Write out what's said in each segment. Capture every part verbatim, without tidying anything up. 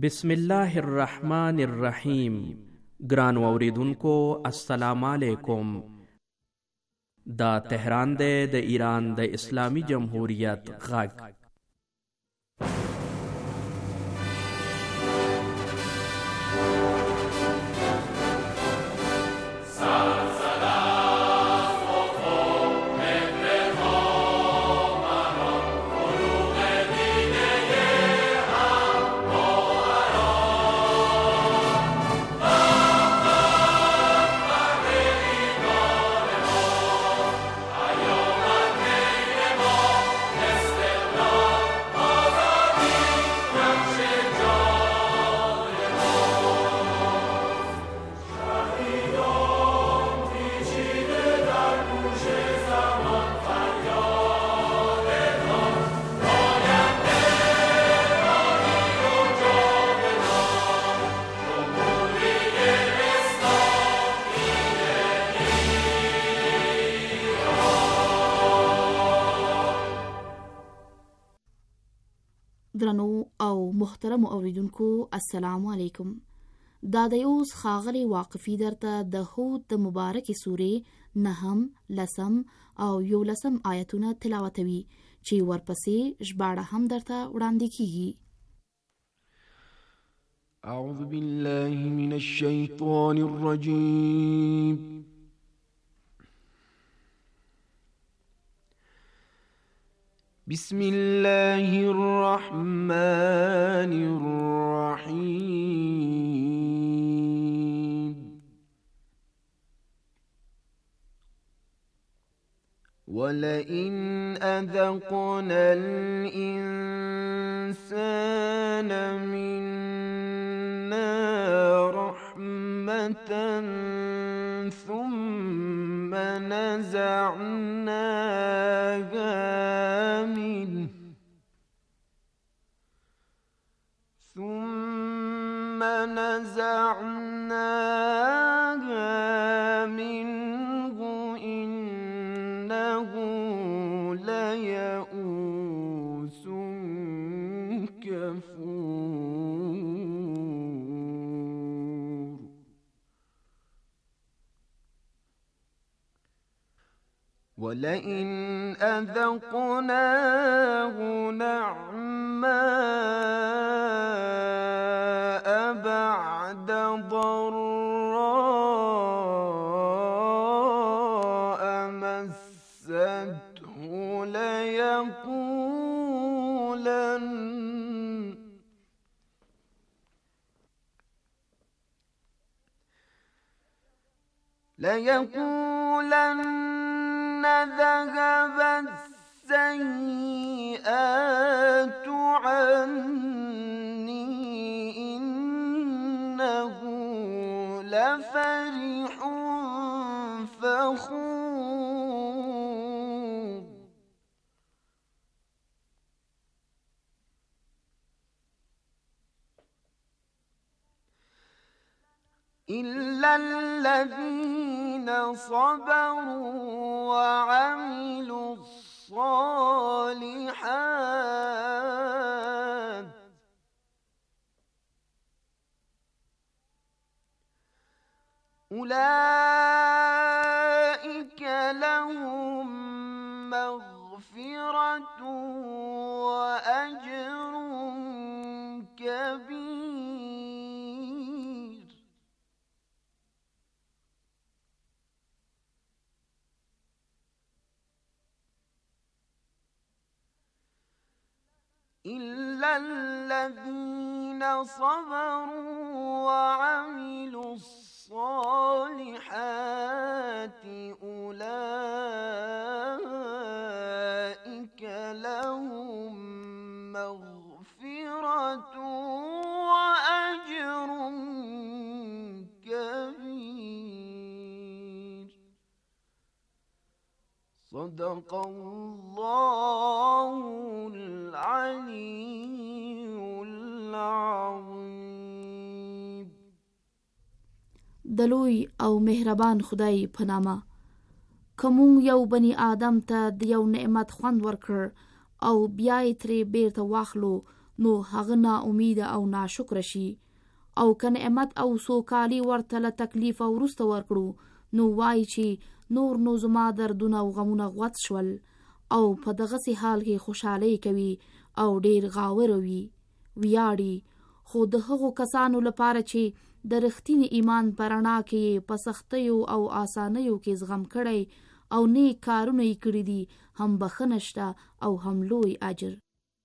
بسم الله الرحمن الرحیم. ګران اوریدونکو السلام علیکم. دا تهران دی د ایران د اسلامی جمهوریت غږ. درنو او محترم اوریدونکو السلام علیکم. دا د اوس خاغلی واقفی درته د هود د مبارک سورې نهم، لسم او یولسم آیتونه تلاوتوي چې ورپسې ژباړه هم درته وړاندې کیږي. اعوذ بالله من الشیطان الرجیم. بسم الله الرحمن الرحيم. ولئن أذقنا الإنسان منا رحمة ثم نزعناها ثم نزعناها منه إنه ليئوس كفور. ولئن أذقناه نعماء بعد ضراء مسته ليقولن ليقولن ذهب السيئات عني إنه لفرح فخور. إلا الذين صبروا وعملوا الصالحات أولئك لهم مغفرة وأجر كبير. إلا الذين صبروا وعملوا الصالحات أولئك لهم مغفرة وأجر كبير. صدق الله العلي العظيم. دلوی او مهربان خدای په نامه. کوم یو بنی آدم ته د یو نعمت خوند ورکړ او بیا یې ترې بیرته واخلو نو هغه نا امیده او ناشکر شي او که نعمت او سوکالي ورته له تکلیف وروسته ورکړو نو وایي چې نور نو زما دردونه او غمونه غوڅ شول او په دغسې حال کې خوشحالۍ کوي او ډیر غاوره وي ویاړي خو د هغو کسانو لپاره چې د رښتیني ایمان په رڼا کې په سختیو او آسانیو کې زغم کړی او نیک کارونه یې کړي دي هم بخښنه شته او هم لوی اجر.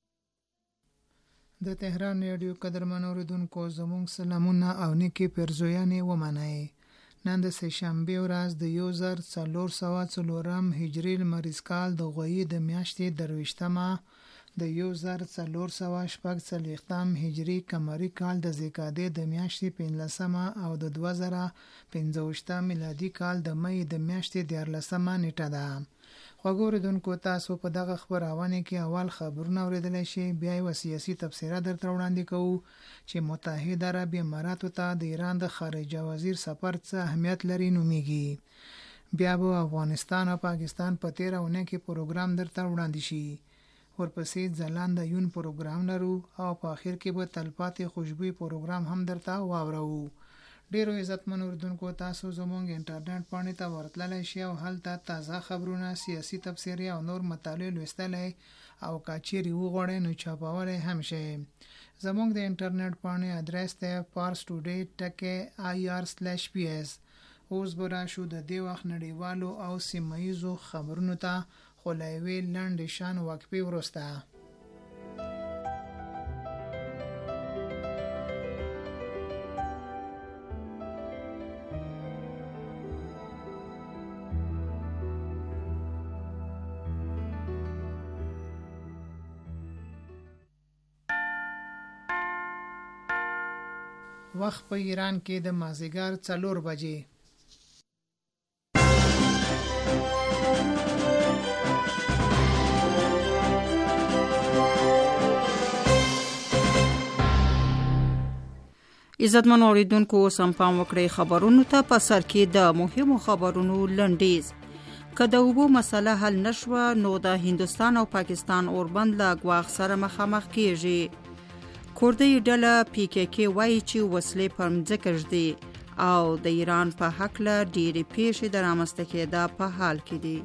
د تهران رادیو قدرمن اوریدونکو زموږ سلامونه او نیکې پیرزویانې ومنئ. نن د سهشنبې ورځ د یو زر څلور سوه څلورم هجري لمریز کال د غویي د میاشتې درویشتمه د یو زر څلور سوه شپږ څلوېښتم هجري قمري کال د ذیقعدې د میاشتې پنځلسمه او د دوه زره پنځه ویشتم میلادي کال د مۍ د میاشتې دیارلسمه نیټه ده. خوږو اوریدونکو تاسو په دغه خپرونه کې اول خبرونه اوریدلی شئ، بیا یوه سیاسي تبصره درته وړاندې کوو چې متحده عرب اماراتو ته د ایران د خارجه وزیر سفر څه اهمیت لري نومیږي. بیا به افغانستان او پاکستان په تیره اونۍ کې پروګرام درته وړاندې شي. ورپسې ځلانده یون پروګرام لرو او په اخر کې به تلپاتې خوشبوي پروګرام هم درته واورو. ډیرو عزتمن اوریدونکو تاسو زموږ انټرنیټ پاڼې ته ورتللی شئ او هلته تازه خبرونه، سیاسي تبصرې او نور مطالب لوستلی او که چیرې وغواړئ نو چاپولی هم شئ. زموږ د انټرنیټ پاڼې ادرس دی پارس ټوډې ټکی آی آر سلیش پی ایس. اوس به راشو د دې وخت نړیوالو او سیمه ییزو خبرونو ته، خو له یوې لنډې شان وقفې وروسته. وخت په ایران کې د مازدیګر څلور بجې. عزتمن اوریدونکو سم پام وکړئ خبرونو ته. په سر کې د مهمو خبرونو لنډیز. که د اوبو مسله حل نشوه نو د هندوستان او پاکستان اوربند له ګواښ سره مخامخ کیږي. کوردی ډله پی کې کې وایي چې وسلې پر مځکه ږدي او د ایران په هکله ډېرې پیښې د رامنځته کېدا په حال کې دي.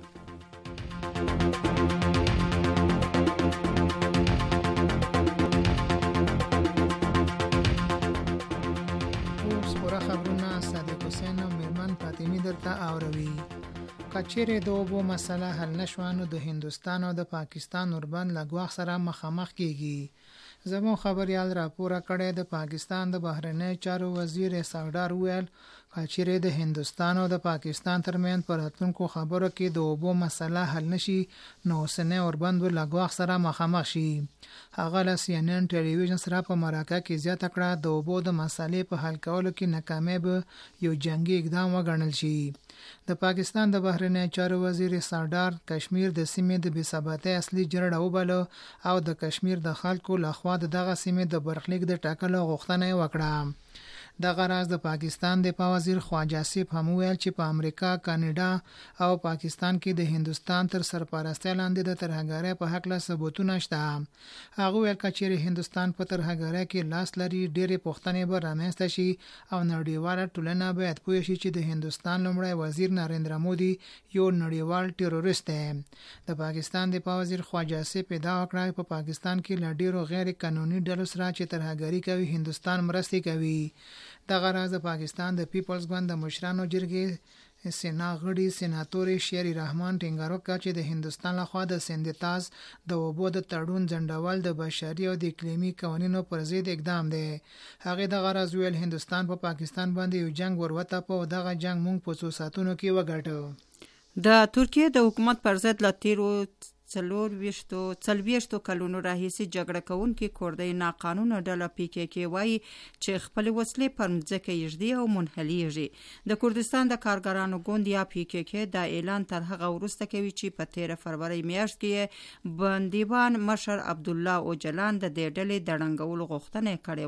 کچېرې د اوبو مسله حل نشوه نو د هندوستان او د پاکستان اوربند له ګواښ سره مخامخ کیږي. زموږ خبریال راپوره کړی د پاکستان د بهرنیو چارو وزیر اسحاق وویل کچېرې د هندوستان او د پاکستان ترمنځ په راتلونکو خبرو کې د اوبو مسله حل نشي نو اوسنی اوربند به له ګواښ سره مخامخ شي. هغه له سی ان ان ټلویزیون سره په مرکه کې زیاته کړه د اوبو د مسلې په حل کولو کې ناکامي به یو جنگي اقدام وګڼل شي. د پاکستان د بهرنیو چارو وزیر سردار کشمیر د سیمې د بې ثباتۍ اصلي جرړه وباله او د کشمیر د خلکو لخوا د دغه سیمې د برخلیک د ټاکلو غوښتنه یې وکړه. دغه راز د پاکستان د دفاع وزیر خواجه آصف هم ویل چې په امریکا، کاناډا او پاکستان کې د هندوستان تر سرپرستۍ لاندې د ترهګرۍ په هکله ثبوتونه شته. هغه ویل کچېرې هندوستان په ترهګرۍ کې لاس لري ډېرې پوښتنې به رامنځته شي او نړیواله ټولنه باید پوه شي چې د هندوستان لومړی وزیر نریندرا مودي یو نړیوال ټیرورست دی. د پاکستان د دفاع وزیر خواجه آصف ادعا وکړه په پاکستان کې له ډېرو غیر قانوني ډلو سره چې ترهګري کوي هندوستان مرستې کوي. دغه راز د پاکستان د پیپلز ګوند د مشرانو جرګې سینا غړي سېناتور شیری رحمان ټینګار وکړ چې د هندوستان لخوا د سندتاز د اوبو د تړون ځنډول د بشري او د اقلیمي قوانینو پر ضد اقدام دی. هغه دغه راز ویل هندوستان په پا پاکستان باندې یو جنگ وروته په دغه جنگ مونږ په څو ساتونو کې وګټو. د ترکیه د حکومت پر ضد لتیرو څلور ویشتو څلوېښتو کلونو راهیسې جګړه کوونکې کوردۍ ناقانونه ډله پی کې کې وایي چې خپلې وسلې پر مځکه یږدي او منحلیږي. د کردستان د کارګرانو ګوند یا پی کې کې دا اعلان تر هغه وروسته کوي چې په تیره فروری میاشت کې بندیوان مشر عبدالله اوجلان د دې ډلې د ړنګولو غوښتنه کړې وه.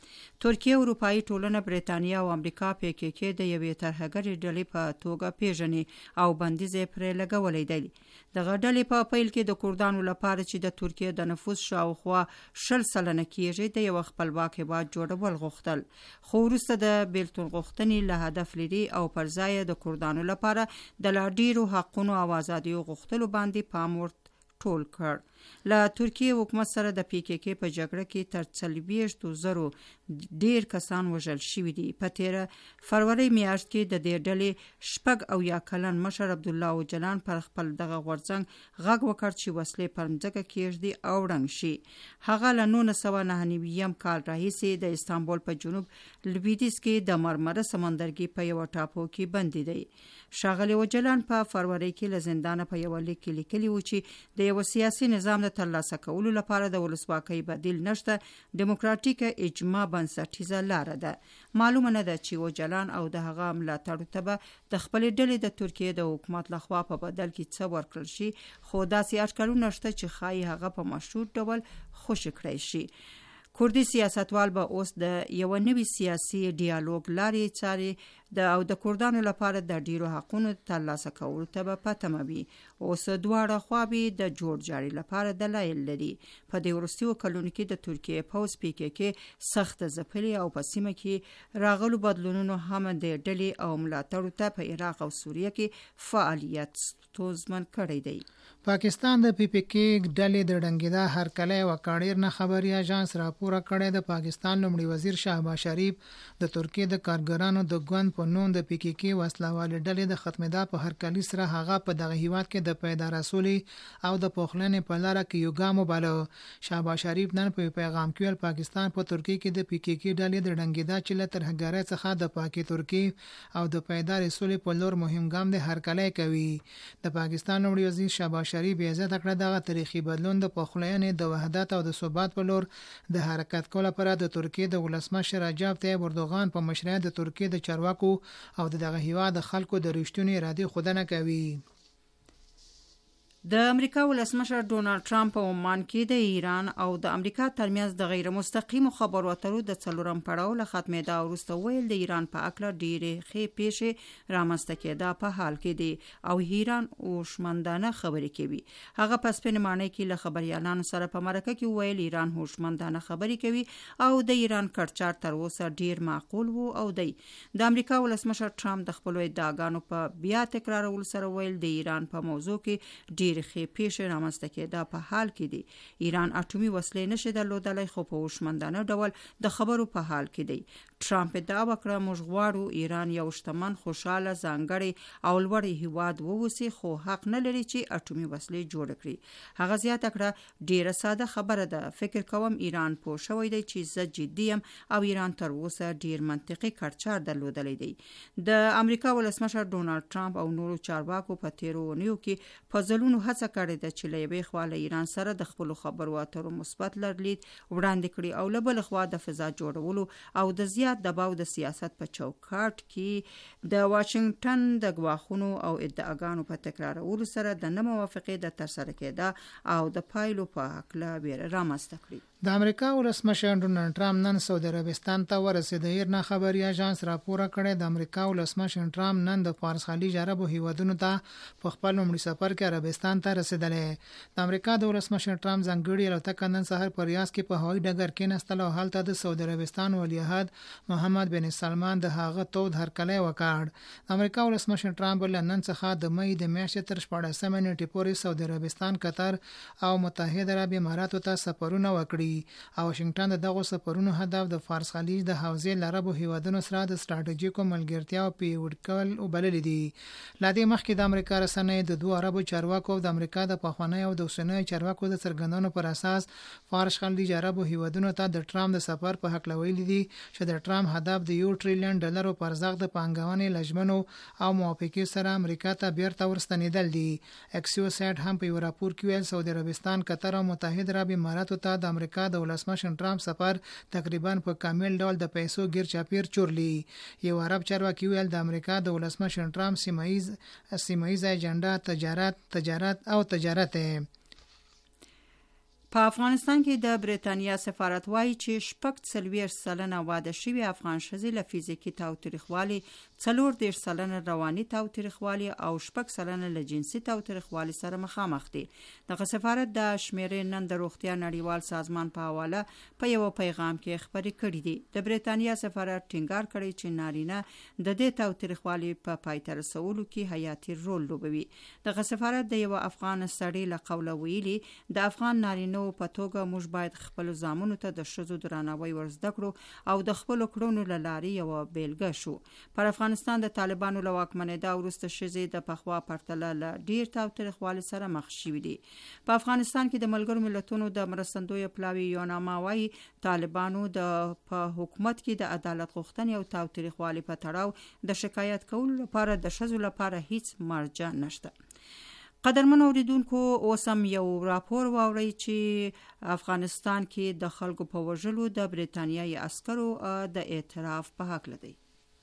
ترکیه اروپایي ټولنه برېټانیا او امریکا پی کې کې د یوې ترهګرې ډلې په توګه پیژني او بندیز پرې لګولې دی. دغه ډلې په پیل کې د کردانو لپاره چې د ترکیه د نفوس شاوخوا شل سلنه کېږي د یو خپلواک هېواد جوړول غوښتل، خو وروسته د بېلتون غوښتنې له هدف لري او پر ځای د کردانو لپاره د لا ډېرو حقونو او ازادیو غوښتلو باندې پام ورته ټول کړ. له ترکیه حکومت سره د پی کې کې په جګړه کې تر څلوېښتو زرو ډیر کسان وژل شوي دي. په تیره فروری میاشت کې د دې ډلې شپږ او یا کلن مشر عبدالله اوجلان پر خپل دغه غورځنګ غږ وکړ چې وسلې پر مځکه کېږدي او ړنګ شي. هغه له نولس سوه نهه نوي کال راهیسې د استانبول په جنوب لویدیځ کې د مرمره سمندرګي په یوه ټاپو کې بندي دی. ښاغلی اوجلان په فروری کې له زندانه په یوه لیک کې لیکلي و چې د یو سیاسي نظام د ترلاسه کولو لپاره د ولسواکۍ بدیل نشته، دیموکراتیکه اجماع بنسټیزه لاره ده. معلومه نه ده چې اوجلان او د هغه ملاتړو ته به د خپلې ډلې د ترکیې د حکومت لخوا په بدل کې څه ورکړل شي، خو داسې اټکلونه شته چې ښایي هغه په مشروط ډول خوشي کړی شي. کردي سیاستوال به اوس د یو نوي سیاسي ډیالوګ لارې څاري د او د کردانو لپاره د ډیرو حقونو ترلاسه کولو ته به په تمه وي. اوس دواړه خواوې د جوړ جاري لپاره دلایل لري. په دې وروستیو کلونو کې د ترکیې پوځ پی کې کې سخت ځپلي او په سیمه کې راغلو بدلونونو هم د ډلې او ملاتړو ته په عراق او سوریه کې فعالیت ستونزمن کړی دی. پاکستان د پی پی کې ډلې د ډنګېدا هرکلی وکړیر نه خبري اژانس راپور کړی. د پاکستان لومړي وزیر شهباز شریف د ترکیې د کارګرانو د ګوند په نوم د پی کې کې وسلوالې ډلې د ختمېدا په هرکلي سره هغه په دغه هیواد کې د پیدا رسولې او د پوخلنې په لاره کې یو ګام وباله. شهباز شریف نن په پیغام کې ویل پاکستان په ترکیې کې د پی کې کې ډلې د ډنګېدا چې له ترهګرۍ څخه د پاکي ترکیې او د پیدا رسولې په لور مهم ګام د هرکلی کوي. د پاکستان لومړي وزیر شهباز شریف عزت کړه دغه تاریخي بدلون د پخلاینې د وحدت او د ثبات په لور د حرکت کولو لپاره د ترکیې د ولسمشر رجب طیب اردوغان په مشرۍ د ترکیې د چارواکو او دغه هیواد د خلکو د رښتونی ارادې ښودنه کوي. د امریکا ولسمشر ډونالد ټرمپ په عمان کې د ایران او د امریکا ترمنځ د غیر مستقیمو خبرو اترو د څلورم پړاو له ختمېدا وروسته ویل د ایران په اکله ډېرې ښې پیښې رامنځته کېدا په حال کې دي او ایران هوشمندانه خبرې کوي. هغه په سپین ماڼۍ کې له خبريالانو سره په مرکه کې ویل ایران هوشمندانه خبرې کوي او د ایران کړچار تر اوسه ډېر معقول وو او دی. د امریکا ولسمشر ټرمپ د خپلو ادعاګانو په بیا تکرارولو سره ویل د ایران په موضوع کې ډېر ډېرې پیښې رامنځته کېدا په حال کې دي. ایران اټومي وسلې نشي درلودلی خو په هوشمندانه ډول د خبرو په حال کې دی. ټرمپ ادعا وکړه موږ غواړو ایران یو شتمن خوشاله ځانګړی او لوړ هیواد ووسی خو حق نه لري چې اټومي وسلې جوړ کړي. هغه زیاته کړه ډیره ساده خبره ده، فکر کوم ایران پوه شوی دی چې زه جدي یم او ایران تر اوسه ډیر منطقي کړچار درلودلی دی. د امریکا ولسمشر ډونالد ټرمپ او نورو چارواکو په تیرو اونیو کې په ځلونو هڅه کړې ده چې له یوې خوا له ایران سره د خپلو خبرو اترو مثبت لرلید وړاندې کړي او له بلې خوا د فضا جوړولو او د زیات دباو د سیاست په چوکاټ کې د واشنگټن د ګواښونو او ادعاګانو په تکرارولو سره د نه موافقې د ترسره کېدا او د پایلو په هکله ویره رامنځته کړي. د امریکا ولسمشر ډونالد ټرمپ نن سعودي عربستان ته ورسېد. ایرنا خبري اژانس راپور کړی د امریکا ولسمشر ټرمپ نن د فارس خلیج عربو هیوادونو ته په خپل لومړي سفر کې عربستان ته رسېدلی. د امریکا د ولسمشر ټرمپ ځانګړي الوتکه نن سهار په ریاض کې په هوایي ډګر کې نستله او هلته د سعودي عربستان ولیعهد محمد بن سلمان د هغه تود هرکلی وکړ. د امریکا ولسمشر ټرمپ له نن څخه د مې د میاشتې تر شپاړسمې نیټې پورې سعودي عربستان، قطر او متحده عرب اماراتو ته سفرونه وکړي او واشنگټن د دغه سفرونو هدف د فارس خلیج د حوزې لربو هیوادونو سره د ستراتیژیکو ملګرتیا او پیاوړي کول وبلل دي. لدې مخکې د امریکا رسنۍ د دوه عربو چارواکو د امریکا د پخوانی او د اوسنۍ چارواکو د څرګندونو پر اساس فارس خلیج عربو هیوادونو ته د ټرمپ د سفر په حق ویلي دي چې د ټرمپ هدف د یو ټریلیون ډالرو پر ارزښت د پانګونې لجمنو او موافقې سره امریکا ته بیرته ورستنیدل دي. اکسیوسات هم په یو راپور کې ویل سعودي عربستان، قطر او متحده عرب اماراتو ته د امریکا د ولسمشر ټرمپ سفر تقریبا په کامل ډول د پیسو ګیر چاپیر چورلی. یو عرب چارواکي ویل د امریکا د ولسمشر ټرمپ سیمایز سیمایز اجنډا تجارت تجارت او تجارت په افغانستان کې د بریتانیا سفارت وایي چې شپږ څلوېښت سلنه واده شوي افغان ښځې له فزیکي تاوتریخوالي، څلور دېرش سلنه رواني تاوتریخوالي او شپږ سلنه له جنسي تاوتریخوالي سره مخامخ دي. دغه سفارت د شمیرې نن د روغتیا نړیوال سازمان په حواله په یو پیغام کې خبرې کړي دي. د بریتانیا سفارت ټینګار کړی چې نارینه د دې تاوتریخوالي په پای ته رسولو کې حیاتي رول لوبوي. دغه سفارت د یو افغان سړي له قوله ویلي د افغان نارینه په توګه موږ باید خپل زامنو ته د ښځو درناوی ورزده کړو او د خپلو کړنو له لارې یوه بیلګه شو. پر افغانستان د طالبانو له واکمنېدا وروسته ښځې د پخوا پرتله له ډېر تاوتریخوالي سره مخ شوي دي. په افغانستان کې د ملګرو ملتونو د مرستندویه پلاوي یوناما وایي طالبانو د په حکومت کې د عدالت غوښتنې او تاوتریخوالي په تړاو د شکایت کولو لپاره د ښځو لپاره هیڅ مرجع نشته. قدرمن اوریدونکو، اوس هم یو راپور واورئ چې افغانستان کې د خلکو په وژلو د بریتانیایي عسکرو د اعتراف په هکله دی.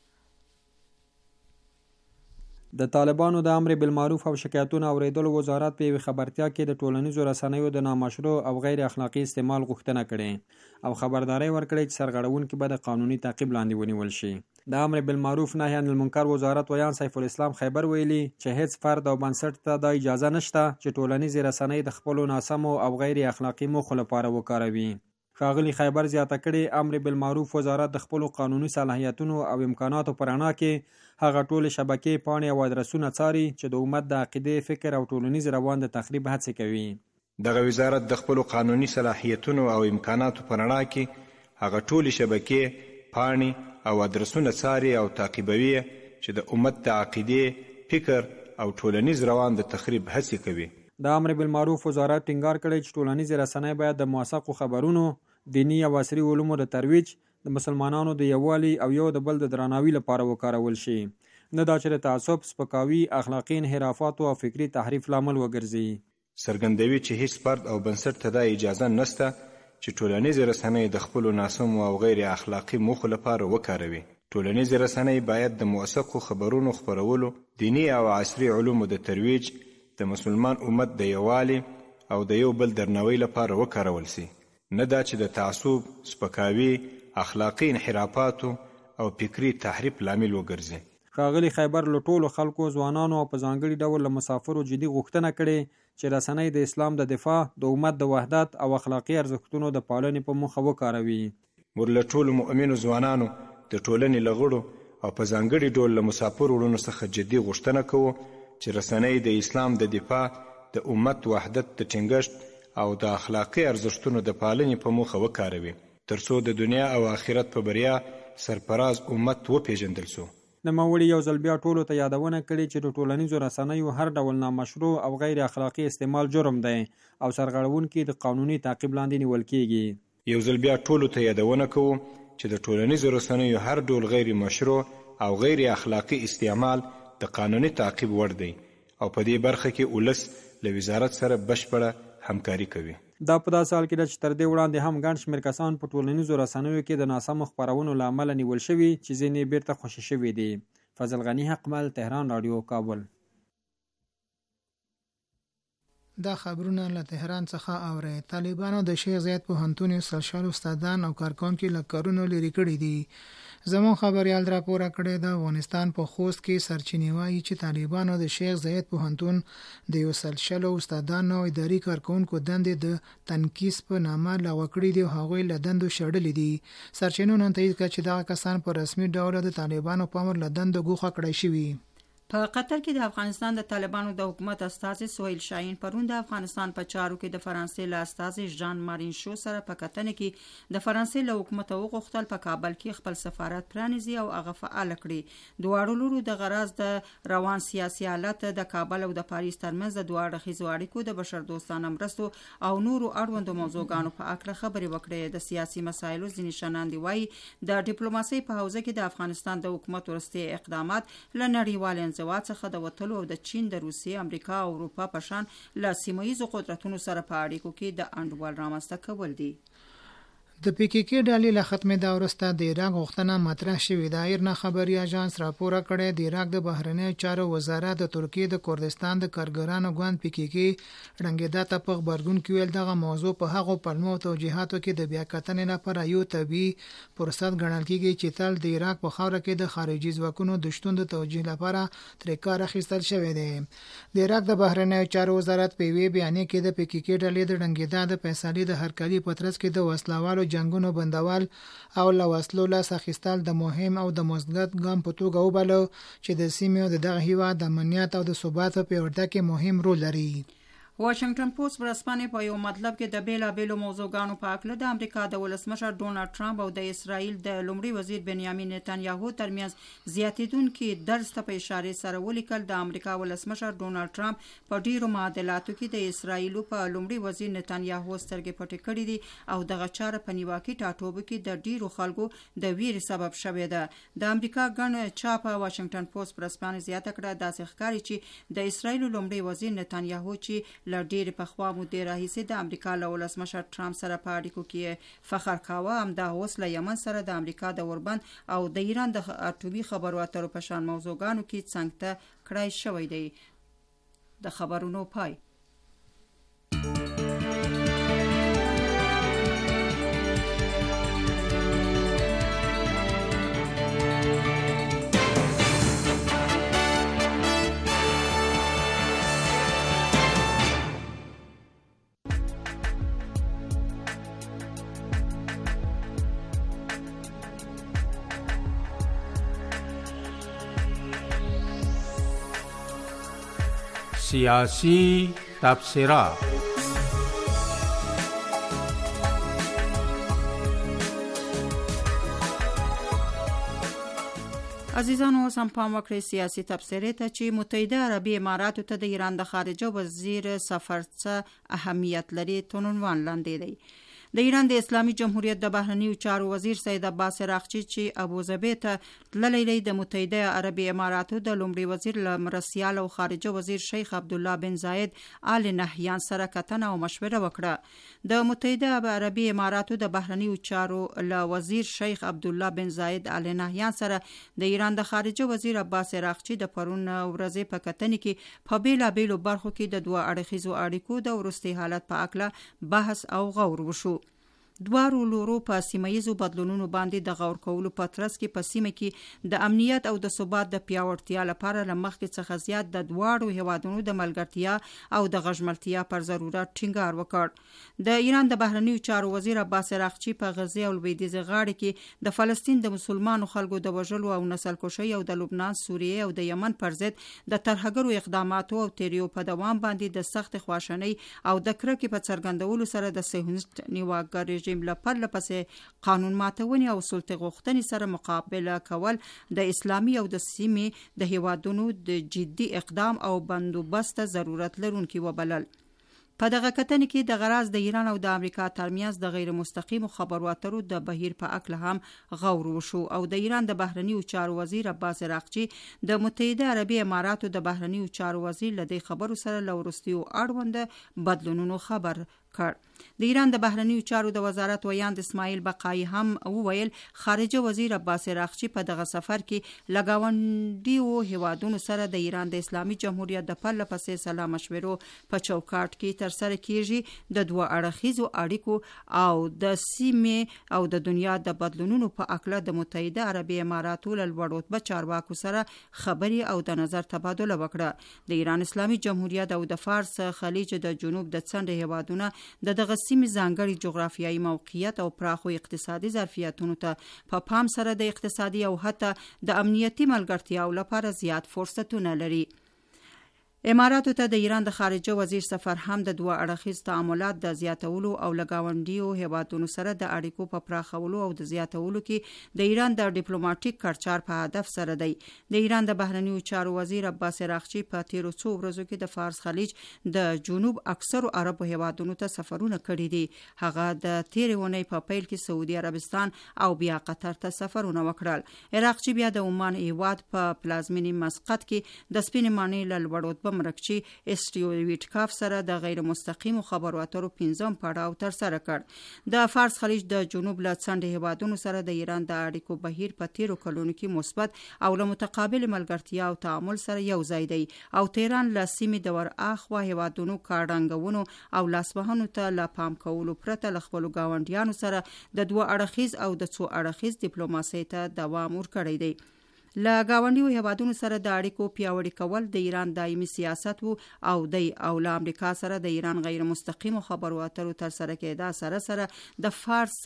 د طالبانو د امر بالمعروف او شکایتونو اوریدلو وزارت په یوه خبرتیا کې د ټولنیزو رسنیو د نامشروع او غیر اخلاقی استعمال غوښتنه کړې او خبرداري ورکړې چې سرغړونکي به د قانوني تعقیب لاندې ونیول شي. د امر بالمعروف نهي عن المنکر وزارت ویان سیف الاسلام خیبر ویلي چې هیڅ فرد او بنسټ ته د اجازه نشته چې ټولنیزې رسنۍ د خپلو ناسمو او غیر اخلاقی موخو لپاره وکاروي. ښاغلي خیبر زیاته کړې امر بالمعروف وزارت د خپلو قانوني صلاحیتونو او امکاناتو په رڼا کې هغه ټولې شبکې، پاڼې او ادرسونه څاري چې د امت د عقیدې، فکر او ټولنیز روان د تخریب هڅې کوي. دغه وزارت د خپلو قانوني صلاحیتونو او امکاناتو په رڼا کې هغه ټولې شبکې، پاڼې او ادرسونه څاري او تعقیبوي چې د امت د عقیدې، فکر او ټولنیز روان د تخریب هڅې کوي. د امر بالمعروف وزارت ټینګار کړی چې ټولنیزې رسنۍ باید د موثقو خبرونو، دینی او عصري علومو د ترویج، د مسلمانانو د یووالي او یو د بل د درناوي لپاره وکارول شي، نه دا چې د تعصب، سپکاوي، اخلاقي انحرافاتو او فکري تحریف لامل وګرځي. څرګندوي چې هیڅ فرد او بنسټ ته دا اجازه نشته چې ټولنیزې رسنۍ د خپلو ناسمو او غیر اخلاقي موخو لپاره وکاروي. ټولنیزې رسنۍ باید د موثقو خبرونو خپرولو، دینی او عصري علومو د ترویج، د مسلمان امت د یووالي او د یو بل درناوي لپاره وکارول شي، نه دا چې د تعصب، سپکاوي، اخلاقی انحرافاتو او فکری تحریف لامل وګرځي. ښاغلي خیبر له ټولو خلکو، ځوانانو او په ځانګړي ډول له مسافرو جدي غوښتنه کړې چې رسنۍ د اسلام د دفاع، د امت د وحدت او اخلاقي ارزښتونو د پالنې په موخه وکاروي. موږ له ټولو مؤمنو ځوانانو د ټولنې له غړو او په ځانګړي ډول له مسافرو وروڼو څخه جدي غوښتنه کوو چې رسنۍ د اسلام د دفاع، د امت وحدت د ټینګښت او د اخلاقي ارزښتونو د پالنې په موخه وکاروي، ترڅو د دنیا او آخرت په بریا سرفراز امت وپیژندل شو. نوموړي یو ځل بیا ټولو ته یادونه کړې چې د ټولنیزو رسنیو هر ډول نامشروع او غیر اخلاقي استعمال جرم دی او سرغړونکي د قانوني تعقیب لاندې نیول کیږي. یو ځل بیا ټولو ته یادونه کوو چې د ټولنیزو رسنیو هر ډول غیر مشروع او غیر اخلاقي استعمال د قانوني تعقیب وړ دی او په دې برخه کې ولس له وزارت سره بشپړه همکاري کوي. دا په داسې حال کې ده چې تر دې وړاندې هم ګڼ شمېر کسان په ټولنیزو رسنیو کې د ناسمو خپرونو له امله نیول شوي چې ځینې بیرته خوشي شوي دي. فضل غني حقمل، تهران رادیو، کابل. دا خبرونه له تهران څخه اوري. طالبانو د شیخ زاید پوهنتون سلشال استادان او کارکونکو له کارونو لري کړي دي. زمون خبريال راپور کړی د افغانستان په خوست کې سرچینې وایي چې طالبانو د شیخ زاید پوهنتون د یو سلشل استادانو او اداري کارکونکو دندې د تنکیس په نامه لغوه کړې دي او هغوی له دندو شړلې دي. سرچینو نن تایید کړ چې دغه کسان په رسمي ډول د طالبانو په امر له دندو ګوښه کړای شوي. په قطر کې د افغانستان د طالبانو د حکومت استازي سهیل شاهین پرون د افغانستان په چارو کې د فرانسې له استازي ژان مارین شو سره په کتنه کې د فرانسې له حکومت وغوښتل په کابل کې خپل سفارت پرانیزي او هغه فعال کړي. دواړو لورو د غرض د روان سیاسي حالت د کابل او د پاریس ترمنځ د دوه اړخیزو اړیکو د بشردوستانه مرستو او نورو اړوندو موضوعګانو په اړه خبرې وکړې. د سیاسي مسایلو ځینې شناندې وایي د ډیپلوماسۍ په حوزه کې د افغانستان د حکومت ورستي اقدامات له نړیوال انزوا څخه د وتلو او د چین، د روسیې، امریکا او اروپا په شان له سیمه ییزو قدرتونو سره په اړیکو کې د انډول رامنځته کول دي. د پی کې کې ډلې له ختمېدا وروسته د عراق غوښتنه مطرح شوې ده. ایرنا خبري اژانس راپور کړی د عراق د بهرنیو چارو وزارت د ترکیې د کردستان د کارګرانو ګوند پی کې کې رنګیدا ته په خبرګون کې ویل دغه موضوع په هغو پلمو توجیهاتو کې د بیا کتنې لپاره یو طبي فرصت ګڼل کېږي چې تل د عراق په خاوره کې د خارجي ځواکونو د شتون د توجیه لپاره ترې کار اخیستل شوی دی. د عراق د بهرنیو چارو وزارت په وی بیان کې د پی کې کې ډلې د رنګیدا د فیصلې د هرکلي په ترڅ کې د وسلوالو جنگونو بندول او له وسلو لاس اخیستل د مهم او د مثبت ګام په توګه وبلو چې د سیمې او د دغه هیواد د امنیت او د ثبات په پیاوړتیا کې مهم رول لري. واشنگټن پوسټ ورځپاڼې په یو مطلب کې د بیلابېلو موضوعګانو په اړه د امریکا د ولسمشر ډونالډ ټرمپ او د اسرائیل د لومړي وزیر بنیامین نتانیاهو ترمنځ زیاتېدونکي درز ته په اشاره سره ولیکل. د امریکا ولسمشر ډونالډ ټرمپ په ډیرو معادلاتو کې د اسرائیل په لومړي وزیر نتانیاهو سترګې پټې کړې دي او دغه چاره په نیواکي ټاټوبو کې د ډیرو خلکو د ویرې سبب شوې ده. د امریکا ګڼ چاپه واشنگټن پوسټ ورځپاڼې زیاته کړه داسې ښکاري چې د اسرائیل لومړي وزیر نتانیاهو چې له ډېرې پخوا مودې راهیسې د امریکا له ولسمشر ټرمپ سره په اړیکو کې فخر کاوه، همدا اوس له یمن سره د امریکا د اوربند او د ایران د اټومي خبرو اترو په شان موضوعګانو کې څنګ ته کړای شوی دی. د خبرونو پای. سیاسی تبصره. عزیزانو سم پام وکړئ سیاسي تبصرې ته چې متحده عربي اماراتو ته د ایران د خارجه وزیر سفر څه اهمیت لري تونونوان لاندې دی. د ایران د اسلامي جمهوریت د بهرنیو چارو وزیر سید عباس راغچی چې ابوظبي ته تللی دی د متحده عربي اماراتو د لومړي وزیر له مرستیال او خارجه وزیر شیخ عبدالله بن زاید آل نهیان سره کتنه او مشوره وکړه. د متحده عربي اماراتو د بهرنیو چارو له وزیر شیخ عبدالله بن زاید آل نهیان سره د ایران د خارجه وزیر عباس راغچی د پرون ورځې په کتنې کې په بیلابیلو برخو کې د دوه اړخیزو اړیکو د وروستي حالت په اړه بحث او غور وشو. دوارو لورو په سیمایزو بدلونونو باندې د غور کولو په ترڅ کې په سیمه کې د امنیت او د ثبات د پیاوړتیا لپاره له مخکې څخه زیات د دوارو هیوادونو د ملګرتیا او د غژملتیا پر ضرورت ټینګار وکړ. د ایران د بهرنیو چارو وزیر عباس راغچی په غزه او لویدیځ غاړه کې د فلسطین د مسلمانو خلکو د وژلو او نسل کشۍ او د لبنان، سوریه او د یمن پر ضد د ترهګرو اقداماتو او تیریو په دوام باندې د سخت خواشنۍ او د کرکې په څرګندولو سره د صهیونیست نیواګر رژیم لپاره لپسې قانون ماتونې او سلطه غوښتنې سره مقابله کول د اسلامي او د سیمې د هیوادونو د جدي اقدام او بندوبست ضرورت لرونکي وبلل. په دغه کتنې کې د غراز د ایران او د امریکا ترمنځ د غیر مستقیم خبرو اترو د بهیر په اړه هم غور وشو او د ایران د بهرنیو چارو وزیر عباس راغچی د متحده عربي اماراتو د بهرنیو چارو وزیر له دې خبرو سره له وروستیو اړوند بدلونونو خبر کړ. د ایران د بهرنیو چارو د وزارت ویاند اسماعیل بقایی هم وویل خارجه وزیر عباس راغچی په دغه سفر کې لګاونډیو هیوادونو سره د ایران د اسلامي جمهوریت د پرله پسې سلا مشورو په چوکاټ کې تر سره کیږي د دوه اړخیزو اړیکو او د سیمې او د دنیا د بدلونونو په اړه د متحده عربي اماراتو له لوړ رتبه چارواکو سره خبري او د نظر تبادله وکړه. د ایران اسلامي جمهوریت او د فارس خلیج د جنوب د څنډې هیوادونه د دغه سیمې ځانګړي جغرافیایي موقعیت او پراخو اقتصادي ظرفیتونو ته په پا پام سره د اقتصادي او حتی د امنیتي ملګرتیاو لپاره زیات فرصتونه لري. اماراتو ته د ایران د خارجه وزیر سفر هم د دوه اړخیز تعاملات د زیاتولو او لګاونډیو هیوادونو سره د اړیکو په پراخولو او د زیاتولو کې د ایران د ډیپلوماټیک کړچار په هدف سره دی. د ایران د بهرنیو چارو وزیر عباس راغچی په تیرو څو ورځو کې د فارس خلیج د جنوب اکثرو عربو هیوادونو ته سفرونه کړي دي. هغه د تیرې اونۍ په پیل کې سعودي عربستان او بیا قطر ته سفرونه وکړل. راغچی بیا د عمان هیواد په پلازمینې مسقط کې د سپینې ماڼۍ له لوړ رتبه مرکچي استریویټکاف سره د غیر مستقیم خبرو اترو پنځم پړاو ترسره کړ. د فارس خلیج د جنوب له څنډې هیوادونو سره د ایران د اړیکو بهیر په تیرو کلونو کې مثبت او له متقابل ملګرتیا او تعامل سره یو ځای دی او تهران له سیمې د ورآخوا هیوادونو کاډنګونو او لاسوهنو ته له پام کولو پرته له خپلو ګاونډیانو سره د دوه اړخیز او د څو اړخیز ډیپلوماسۍ ته دوام ورکړی دی. له ګاونډیو هیوادونو سره د اړیکو پیاوړي کول د ایران دایمي سیاست وو او د او له امریکا سره د ایران غیر مستقیم خبرو اترو تر سره کېدا سره سره د فارس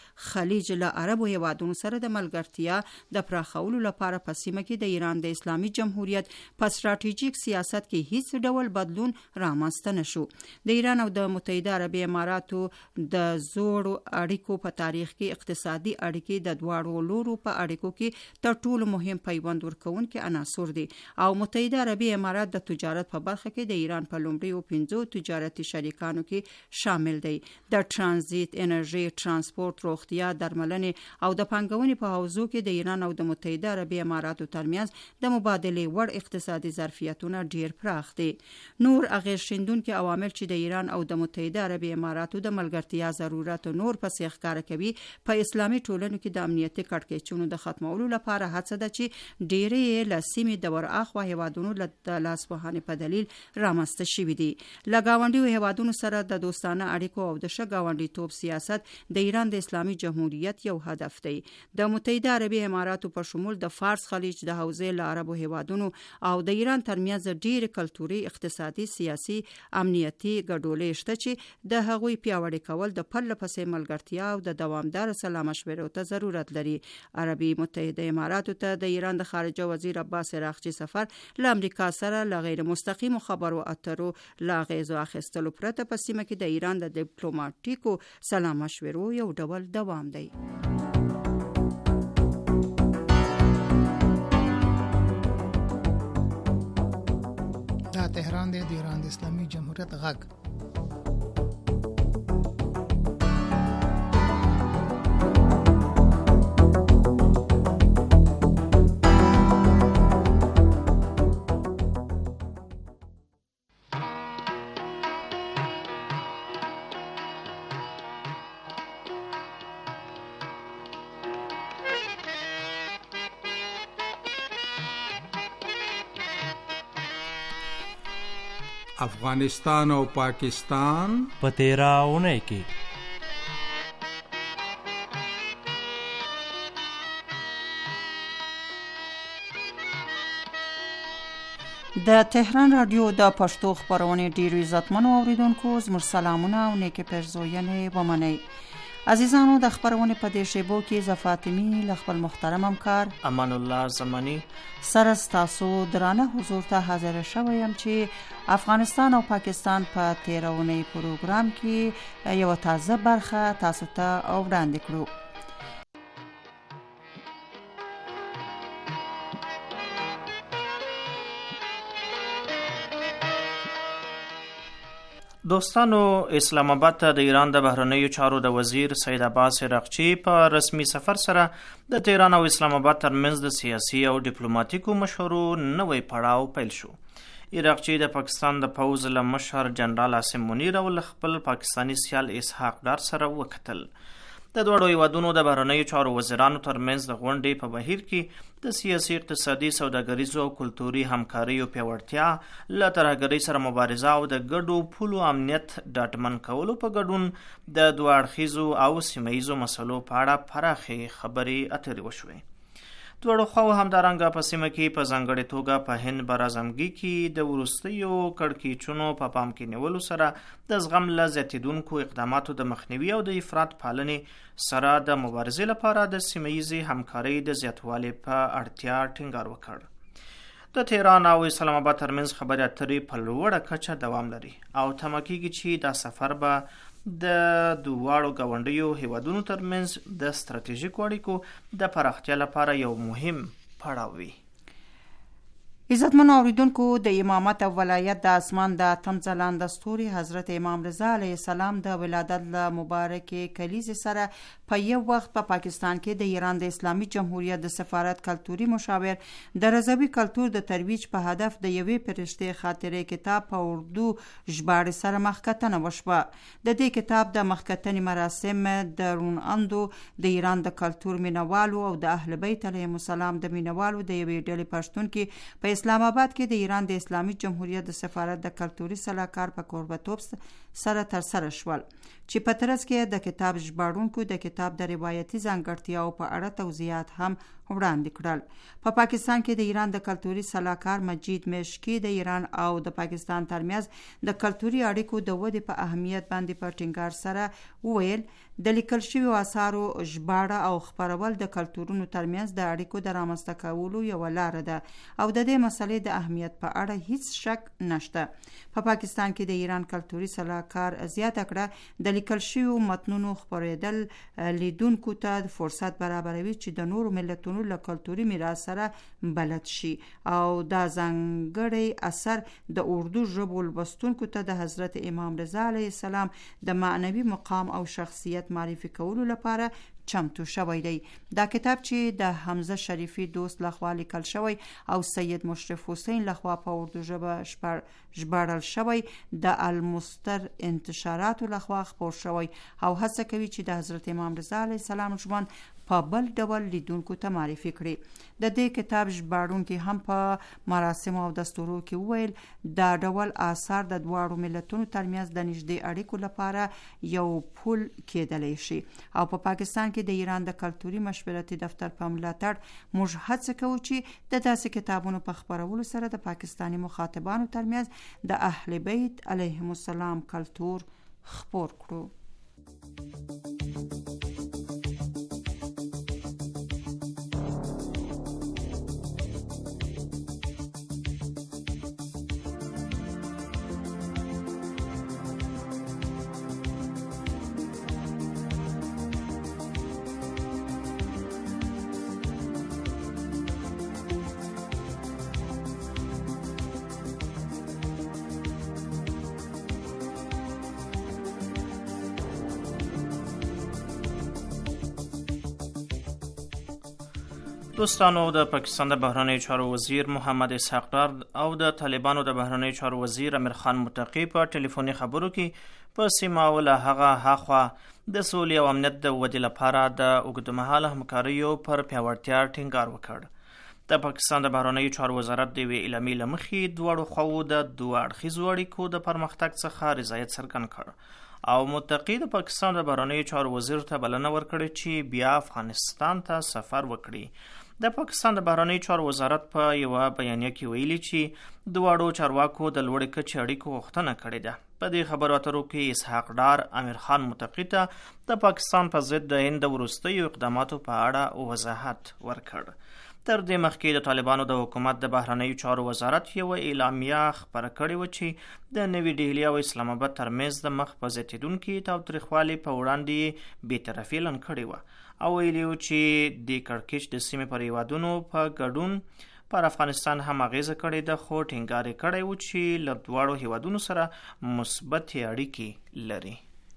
خلیج له عربو هیوادونو سره د ملګرتیا د پراخولو لپاره په سیمه کې د ایران د اسلامي جمهوریت په ستراتیژیک سیاست کې هیڅ ډول بدلون رامنځته نشو. د ایران او د متحده عربي اماراتو د زوړ اړیکو په تاریخ کې اقتصادي اړیکې د دواړو لورو په اړیکو کې تر ټولو مهم پیوند ورکوونکي عناصر دي او متحده عربي امارات د تجارت په برخه کې د ایران په لومړیو پنځو تجارتي شریکانو کې شامل دی. د ترانزیت، انرژي، ترانسپورت، روغتیا، درملنې او د پانګونې په حوزو کې د ایران او د متحده عربي اماراتو ترمنځ د مبادلې وړ اقتصادي ظرفیتونه ډیر پراخ دي. نور اغیز شیندونکي عوامل چې د ایران او د متحده عربي اماراتو د ملګرتیا ضرورت نور پسې ښکاره کوي په اسلامي ټولنو کې د امنیتي کړکېچونو د ختمولو لپاره هڅه ده چې ډېرې له سیمې د ورآخوا هیوادونو له لاسوهنې په دلیل رامنځته شوي دي. له ګاونډیو هیوادونو سره د دوستانه اړیکو او د ښه ګاونډیتوب سیاست د ایران د اسلامي جمهوریت یو هدف دی. د متحده عربي اماراتو په شمول د فارس خلیج د حوزې له عربو هیوادونو او د ایران ترمنځ ډېر کلتوري، اقتصادي، سیاسي، امنیتي ګډوله شته چې د هغوی پیاوړي کول د پرله پسې ملګرتیا او د دوامدار سلا مشورو ته ضرورت لري. عربي متحده اماراتو ته د ایران د خارجه وزیر عباس عراقچي سفر له امریکا سره له غیر مستقیم خبرو اترو له اغیزو اخیستلو پرته په سیمه کې د ایران د ډیپلوماټیکو سلا مشورو یو ډول دوام دی. دا تهران دی، د ایران د اسلامي جمهوریت غږ. افغانستان او پاکستان په تیرا اونۍ کې د تهران رادیو د پښتو خبرونه ډیرو عزتمنو اوریدونکو زموږ سلامونه او نیکه پرزوینې ومنئ. عزیزانو د خبرونه په دې شیبو کې ز فاطمی ل خپل محترم همکار امان الله زمانی سره تاسو درانه حضور ته حاضر شوم چې افغانستان او پاکستان په تیرونی پروګرام کې یو تازه برخه تاسو ته وړاندې کړو. دوستانو، اسلام آباد ته د ایران د بهرنیو چارو د وزیر سید عباس عراقچي په رسمي سفر سره د تهران او اسلام آباد ترمنځ د سیاسي او ډیپلوماټیکو مشورو نوې پړاو پیل شو. عراقچي د پاکستان د پوځ له مشر جنرال عاصم منیر او خپل پاکستانی سیال اسحاق ډار سره وکتل. د دوړو هیوادونو د بهرنیو چارو وزیرانو ترمنځ د غونډې په بهیر کې د سیاسي، اقتصادي، سوداګریزو او کلتوري همکاریو پیاوړتیا، له ترهګرۍ سره مبارزه او د ګډو پولو امنیت ډاډمن کولو په ګډون د دوه اړخیزو او سیمه ییزو مسلو په اړه پراخې خبرې اترې وشوې. دوړو خواو همدارنګه په سیمه کې په ځانګړې توګه په هند براعظمګي کې د وروستیو کړکېچونو په پام کې نیولو سره د زغم له زیاتېدونکو اقداماتو د مخنیوي او د افراط پالنې سره د مبارزې لپاره د سیمه ییزې همکارۍ د زیاتوالي په اړتیا ټینګار وکړ. د تهران او اسلام آباد ترمنځ خبرې اترې په لوړه کچه دوام لري او تمه کېږي چې دا سفر به د دواړو ګاونډیو هیوادونو ترمنځ د ستراتیژیکو اړیکو د پراختیا لپاره یو مهم پړاو وي. عزتمنو اوریدونکو، د امامت او ولایت د اسمان د اتم ځلانده ستوري حضرت امام رضا علیه السلام د ولادت له مبارکې کلیزې سره په یو وخت په پا پاکستان کې د ایران د اسلامي جمهوریت د سفارت کلتوري مشاور د رضوي کلتور د ترویج په هدف د یوې فرشتې خاطرې کتاب په اردو ژباړې سره مخکتنه وشوه. د دې کتاب د مخکتنې مراسم د رون اندو د ایران د کلتور مینوالو او د اهل بیت علیهم السلام د مینوالو د یوې ډلې پښتون کې په اسلام آباد کې د ایران د اسلامي جمهوریت د سفارت د کلتوري سلاکار په کوربتوب سره تر سره شول، چې په ترڅ کې د کتاب ژباړونکو د کتاب د روایتي ځانګړتیاو په اړه توضیحات هم وړاندې کړل. په پا پاکستان کې د ایران د کلتوري سلاکار مجید مشکی د ایران او د پاکستان ترمنځ د کلتوري اړیکو د ودې په اهمیت باندې په ټینګار سره وویل د لیکل شویو آثارو ژباړه او خپرول د کلتورونو ترمنځ د اړیکو د رامنځته کولو یوه لاره ده او د دې مسلې د اهمیت په اړه هیڅ شک نشته. په پا پاکستان کې د ایران کلتوري سلاکار زیاته کړه د لیکل شویو متنونو خپرېدل لیدونکو ته فرصت برابروي چې د نورو ملتونو له کلتوري میراث سره بلد شي او دا ځانګړی اثر د اردو ژبو لوستونکو ته د حضرت امام رضا علیه السلام د معنوي مقام او شخصیت معرفي کولو لپاره چمتو شوی دی. دا کتاب چې د حمزه شریفی دوست لخوا لیکل شوی او سید مشرف حسین لخوا په اردو ژبه ژباړل شوی د المستر انتشاراتو لخوا خپور شوی او هڅه کوي چې د حضرت امام رضا علیه السلام ژوند په بل ډول لیدونکو ته معرفي کړي. د دې کتاب ژباړونکي هم په مراسمو او دستورو کې وویل دا ډول آثار د دواړو ملتونو ترمنځ د نږدې اړیکو لپاره یو پل کېدلی شي او په پا پاکستان کې د ایران د کلتوري مشورتي دفتر په ملاتړ موږ هڅه کوو چې د داسې کتابونو په خپرولو سره د پاکستاني مخاطبانو ترمنځ د اهل بیت علیهم السلام کلتور خپور کړو. دوستانو، د پاکستان د بهرنیو چارو وزیر محمد اسحاق ډار او د طالبانو د بهرنیو چارو وزیر امیر خان متقی په ټلیفوني خبرو کې په سیمه او له هغه هاخوا د سولې او امنیت د ودې لپاره د اوږدمهاله همکاریو پر پیاوړتیا ټینګار وکړ. د پاکستان د بهرنیو چارو وزارت د یوې اعلامیې له مخې دواړو خواوو د دوه اړخیزو اړیکو د پرمختګ څخه رضایت څرګند کړ او متقی د پاکستان د بهرنیو چارو وزیر ته بلنه ورکړې چې بیا افغانستان ته سفر وکړي. د پاکستان د بهرنیو چارو وزارت په یوه بیانیه کې ویلي چې دواړو چارواکو د لوړې کچې اړیکو غوښتنه کړې ده. په دې خبرو اترو کې اسحاق ډار امیر خان متقی ته د پاکستان په ضد د هند وروستیو اقداماتو په اړه وضاحت ورکړ. تر دې مخکې د طالبانو د حکومت د بهرنیو چارو وزارت یوه اعلامیه خپره کړې وه چې د نوي ډهلي او اسلام آباد ترمنځ د مخ په زیاتېدونکي تاوتریخوالي په وړاندې بېطرفي اعلان کړې وه او ویلي و چې د کړکېچ د سیمې پر هیوادونو په ګډون پر افغانستان هم اغیزه کړې ده، خو ټینګار یې کړی و چې له دواړو هیوادونو سره مثبتې اړیکې لري.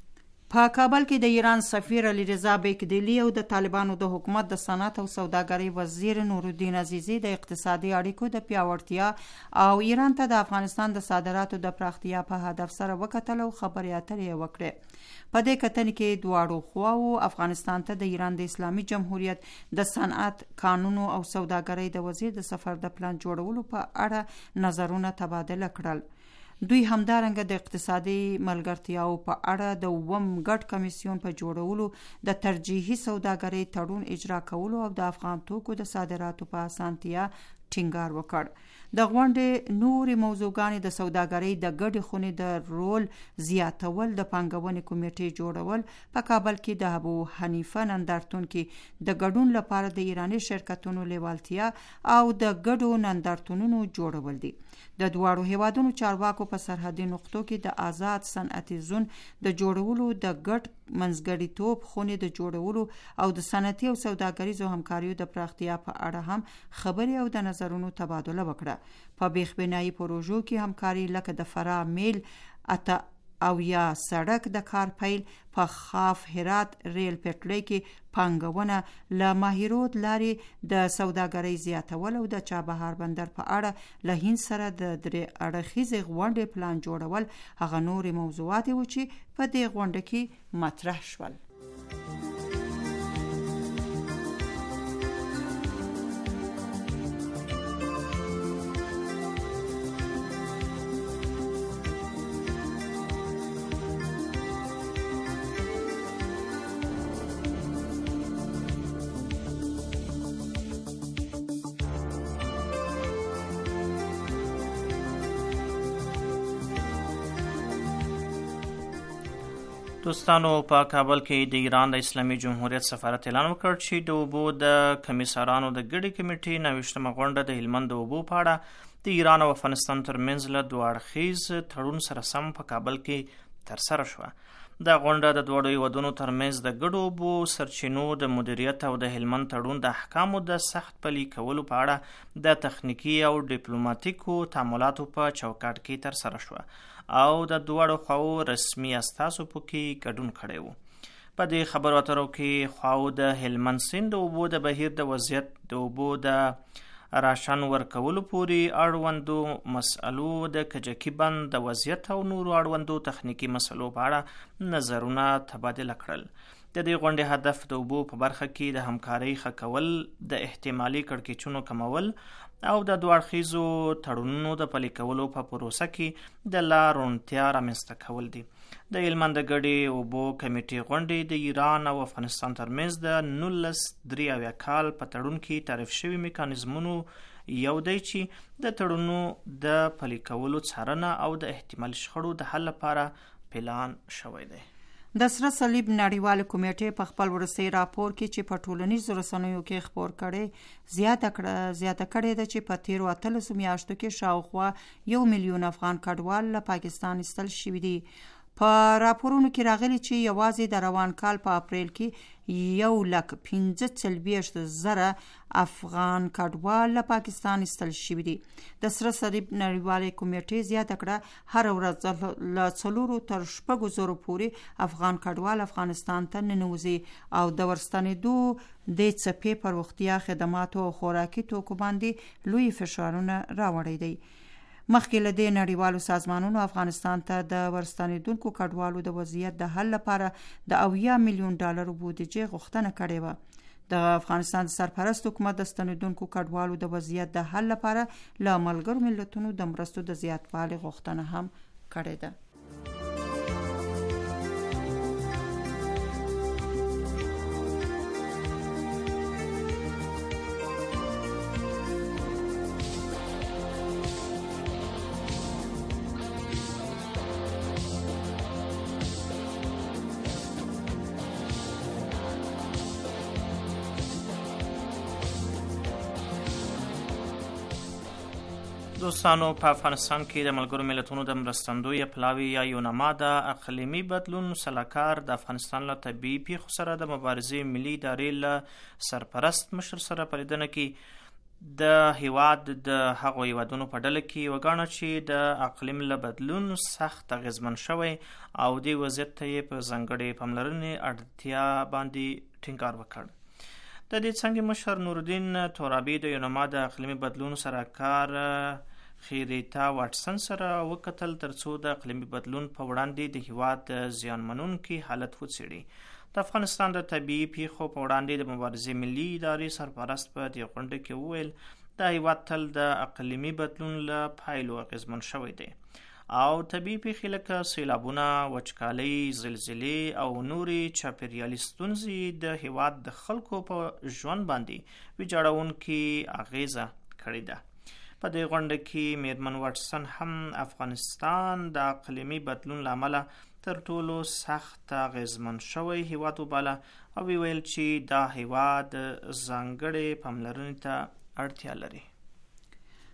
په کابل کې د ایران سفیر علی رضا بیکدلی او د طالبانو د حکومت د صنعت او سوداګرۍ وزیر نورالدین عزیزی د اقتصادي اړیکو د پیاوړتیا او ایران ته د افغانستان د صادراتو د پراختیا په هدف سره وکتل او خبرې اترې وکړې. په دې کتنې کې دواړو خواوو افغانستان ته د ایران د اسلامي جمهوریت د صنعت، قانونو او سوداګرۍ د وزیر د سفر د پلان جوړولو په اړه نظرونه تبادله کړل. دوی همدارنګه د اقتصادي ملګرتیاو په اړه د اووم ګډ کمیسیون په جوړولو، د ترجیحي سوداګرۍ تړون اجرا کولو او د افغان توکو د صادراتو په اسانتیا ټینګار وکړ. د غونډې نورې موضوعګانې د سوداګرۍ د ګډې خونې د رول زیاتول، د پانګونې کمیټې جوړول، په کابل کې د ابو حنیفه نندارتون کې د ګډون لپاره د ایراني شرکتونو لیوالتیا او د ګډو نندارتونونو جوړول دي. د دواړو هیوادونو چارواکو په سرحدي نقطو کې د آزاد صنعتي زون د جوړولو، د ګډ منځګړیتوب خونې د جوړولو او د صنعتي او سوداګریزو همکاریو د پراختیا په اړه هم خبرې او د نظرونو تبادله وکړه. په بیخبنایي پروژو کې همکاري لکه د فرا میل اته او یا سړک د کار پیل، په خاف هرات ریل پټلۍ کې پانګونه، له ماهیرود لارې د سوداګرۍ زیاتول او د چابهار بندر په اړه له هند سره د درې اړخیزې غونډې پلان جوړول هغه نورې موضوعات وو چې په دې غونډه کې مطرح شول. دوستانو، په کابل کې د ایران د اسلامي جمهوریت سفارت اعلان وکړ چې د اوبو د کمیسارانو د ګډې کمیټې نوښتمه غونډه د هلمند د اوبو په اړه د ایران او افغانستان ترمنځ له دوه اړخیز تړون سره سم په کابل کې ترسره شوه. دا غونډه د دواړو هیوادونو ترمنځ د ګډو اوبو سرچینو د مدیریت او د هلمند تړون د احکامو د سخت پلي کولو په اړه د تخنیکي او ډیپلوماټیکو تعاملاتو په چوکاټ کې ترسره شوه او د دواړو خواو رسمي استازو پکې ګډون کړی وو. په دې خبرو اترو کې خواو د هلمند سیند د اوبو د بهیر د وضعیت، د اوبو د راشن ورکولو پورې اړوندو مسئلو، د کجکي بند د وضعیت او نورو اړوندو تخنیکي مسئلو په اړه نظرونه تبادله کړل. د دې غونډې هدف د اوبو په برخه کې د همکارۍ ښه کول، د احتمالي کړکېچونو کمول او د دوه اړخیزو تړونونو د پلي کولو په پروسه کې د لا روڼتیا رامنځته کول دي. د هلمند د ګډې اوبو کمیټې غونډې د ایران او افغانستان ترمنځ د نولس درې اویا کال په تړون کې تعریف شوي میکانیزمونو یو دی چې د تړونو د پلي کولو څارنه او د احتمالي شخړو د حل لپاره پلان شوی دی. د سره صلیب نړیوال کمیټې په خپل ورسي راپور کې چې په ټولنیزو رسنیو کې خبر کړي زیاته کړه زیاته کړي ده چې په تیرو اتلسو میاشتو کې شاوخوا یو میلیون افغان کډوال له پاکستان ایستل شوي دي. په راپورونو کې راغلي چې یوازې د روان کال په اپریل کې یو لک پنځه څلوېښت زره افغان کډوال له پاکستان ایستل شوي دي. د سره صلیب نړیوالې کمیټې زیاته کړه هر ورځ له څلورو تر شپږو زرو پورې افغان کډوال افغانستان ته ننوځي او د ورستنېدو د څپې پر روغتیا خدماتو او خوراکي توکو باندې لوی فشارونه راوړي دي. مخکې له دې نړیوالو سازمانونو افغانستان ته د ورستنېدونکو کډوالو د وضعیت د حل لپاره د اویا میلیون ډالرو بودیجې غوښتنه کړې وه. د افغانستان د سرپرست حکومت د ستنېدونکو کډوالو د وضعیت د حل لپاره له ملګرو ملتونو د مرستو د زیاتوالي غوښتنه هم کړې ده. دوستانو، په افغانستان کې د ملګرو ملتونو د مرستندوی پلاوی یا یونما د اقلیمي بدلون سلاکار د افغانستان له طبیعي پیښو سره د مبارزې ملي ادارې له سرپرست مشر سره په لیدنه کې د هیواد د هغو هیوادونو په ډله کې وګاڼه چې د اقلیم له بدلون سخت اغیزمن شوی او د وضعیت ته یې په ځانګړې پاملرنې اړتیا باندې ټینګار وکړ. د دې څنګه مشر نورالدین تورابي د یونما د اقلیمي بدلون سلاکار خیریتا واټسن سره وکتل ترڅو د اقلیمي بدلون په وړاندې د هیواد د زیانمنونکي حالت وڅېړي. د افغانستان د طبیعي پیښو په وړاندې د مبارزې ملي ادارې سرپرست په دې غونډه کې وویل د هیواد تل د اقلیمي بدلون له پایلو اغیزمن شوی دی او طبیعي پیښې لکه سیلابونه، وچکالۍ، زلزلې او نورې چاپیریالي ستونزې د هیواد د خلکو په ژوند باندې ویجاړونکې اغیزه کړې ده. په دې غونډه کې میرمن واټسن هم افغانستان د اقلیمي بدلون له امله تر ټولو سخت اغیزمن شوی هیواد وباله او ویل چې دا هیواد ځانګړې پاملرنې ته اړتیا لري.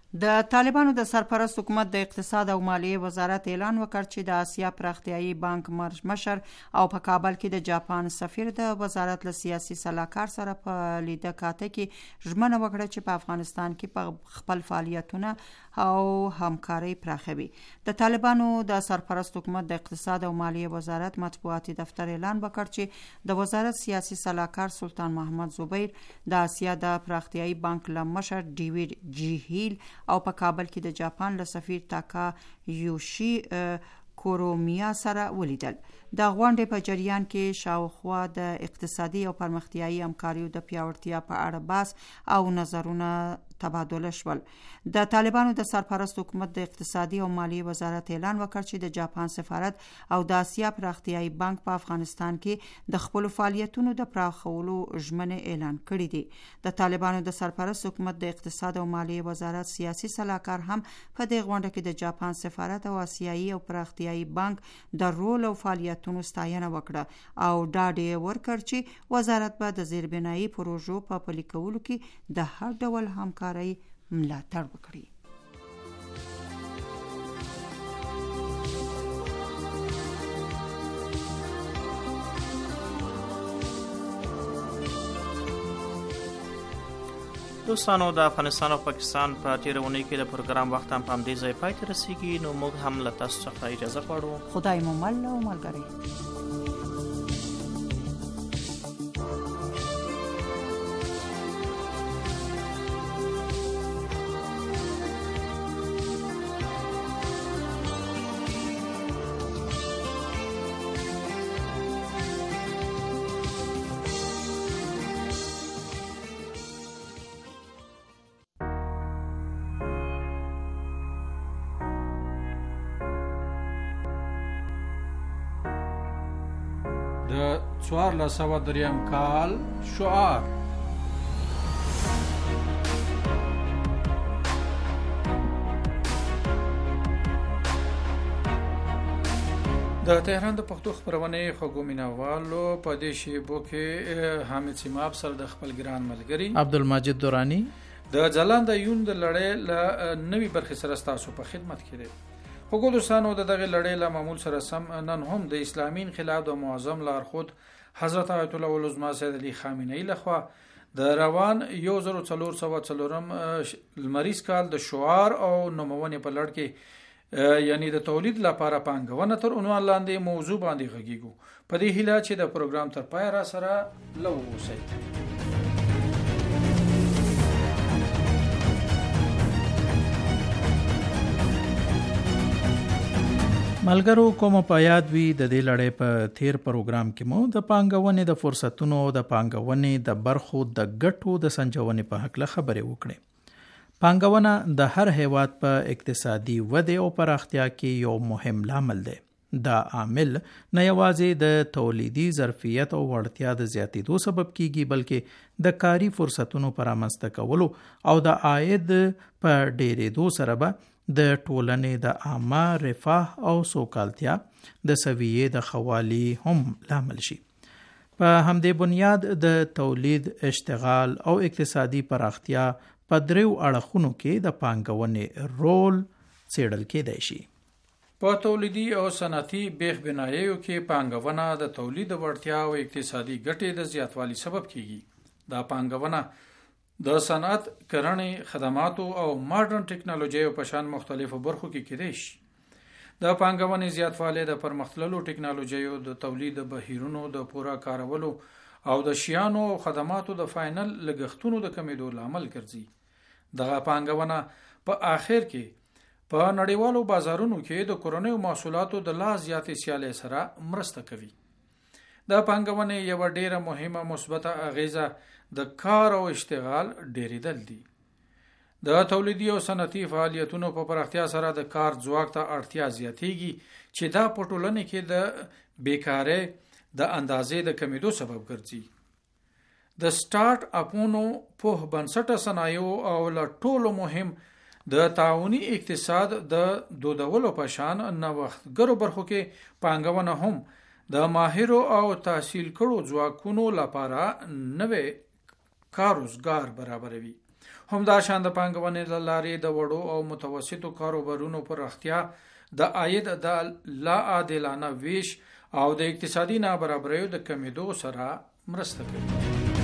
د طالبانو د سرپرست حکومت د اقتصاد او مالیې وزارت اعلان وکړ چې د آسیا پراختیایي بانک مشر او په کابل کې د جاپان سفیر د وزارت له سیاسي سلاکار سره په لیده کاته کې ژمنه وکړه چې په افغانستان کې په خپل فعالیتونه او همکاري پراخوي. د طالبانو د سرپرست حکومت د اقتصاد او مالیې وزارت مطبوعاتي دفتر اعلان وکړ چې د وزارت سیاسي سلاکار سلطان محمد زبیر د آسیا د پراختیایي بانک له مشر ډیویډ جی هیل او په کابل کې د جاپان له سفیر تاکا یوشي کورومیا سره ولیدل. د غونډې په جریان کې شاوخوا د اقتصادي او پرمختیایي همکاریو د پیاوړتیا په اړه بحث او نظرونه تبادله شول. د طالبانو د سرپرست حکومت د اقتصادي او مالیې وزارت اعلان وکړ چې د جاپان سفارت او د آسیا پراختیایي بانک په افغانستان کې د خپل فعالیتونو د پراخولو ژمنې اعلان کړې دي. د طالبانو د سرپرست حکومت د اقتصاد او مالیې وزارت سیاسي سلاکار هم په دې غونډه کې د جاپان سفارت او آسیایي او پراختیایي بانک د رول او فعالیتونو ستاینه وکړه او ډاډ یې ورکړ چې وزارت به د زیربنایي پروژو په پلي کولو کې د هر ډول همکارۍ ملاتړ وکړي. دوستانو، د افغانستان او پاکستان په تیره اونۍ کې د پروګرام وخت هم په همدې ځای پای ته رسیږي، نو موږ هم له تاسو څخه اجازه غواړو. خدای مو مل او ملګری. د څوارلس سوه دریم کال شعار. د تهران د پښتو خبرونې خوږو مینوالو په دې شیبو کې حامد سیماب سره د خپل ګران ملګری عبدالمجید دورانی د ځلانده یون د لړۍ له نوې برخې سره ستاسو په خدمت کې دی. خوږو دوستانو، د دغه لړۍ له معمول سره سم نن هم د اسلامي انقلاب د معظم لارښود حضرت آیت الله العظمى سید علي خامنه‌ای لخوا د روان یو زر څلور سوه څلورم لمریز کال د شعار او نومونې په لړ کې یعنی د تولید لپاره پانګونه تر عنوان لاندې موضوع باندې غږیږو. په دې هیله چې د پروګرام تر پای را سره لو اوسئ. ملګرو، کوم په یاد وي د دې لړۍ په تیر پروګرام کې مو د پانګونې د فرصتونو او د پانګونې د برخو د ګټو د سنجونې په حق له خبرې وکړې. پانګونه د هر هیواد په اقتصادي ودې او پراختیا کې یو مهم لامل دی. دا عامل نه یوازې د تولیدي ظرفیت او وړتیا د زیاتېدو سبب کیږي، بلکې د کاري فرصتونو پر رامنځته کولو او د عاید په ډېرېدو سره به د ټولنې د عامه رفاه او سوکالتیا د سویې د خوالي هم لامل شي. په همدې بنیاد د تولید، اشتغال او اقتصادي پراختیا په دریو اړخونو کې د پانګونې رول څېړل کېدای شي. په تولیدي او صنعتي بیخ بناییو کې پانګونه د تولید وړتیا او اقتصادي ګټې د زیاتوالي سبب کیږي. دا پانګونه د صنعت، کرنې، خدماتو او ماډرن ټیکنالوژیو په شان مختلفو برخو کې کېدای شي. د پانګونې زیاتوالی د پرمختللو ټیکنالوژیو د تولید بهیرونو د پوره کارولو او د شیانو او خدماتو د فاینل لګښتونو د کمیدو لامل ګرځي. دغه پانګونه په آخر کې په نړیوالو بازارونو کې د کورنیو محصولاتو د لا زیاتې سیالۍ سره مرسته کوي. د پانګونې یوه ډیره مهمه مثبته اغیزه د کار او اشتغال ډیریدل دي. د تولیدي او صنعتي فعالیتونو په پراختیا سره د کار ځواک ته اړتیا زیاتیږي چې دا په ټولنه کې د بیکارۍ د اندازې د کمیدو سبب ګرځي. د سٹارټ اپونو په بنسټه صنایعو او له ټولو مهم د تعاوني اقتصاد د دودولو په شان نوښتګرو برخو کې پانګونه هم د ماهرو او تحصیل کړو ځواکونو لپاره نوې کار روزګار برابروي. همداشان د پانګونې له لارې د وړو او متوسطو کاروبارونو پراختیا، د عاید د لا عادلانه ویش او د اقتصادي نابرابریو د کمیدو سره مرسته کوي.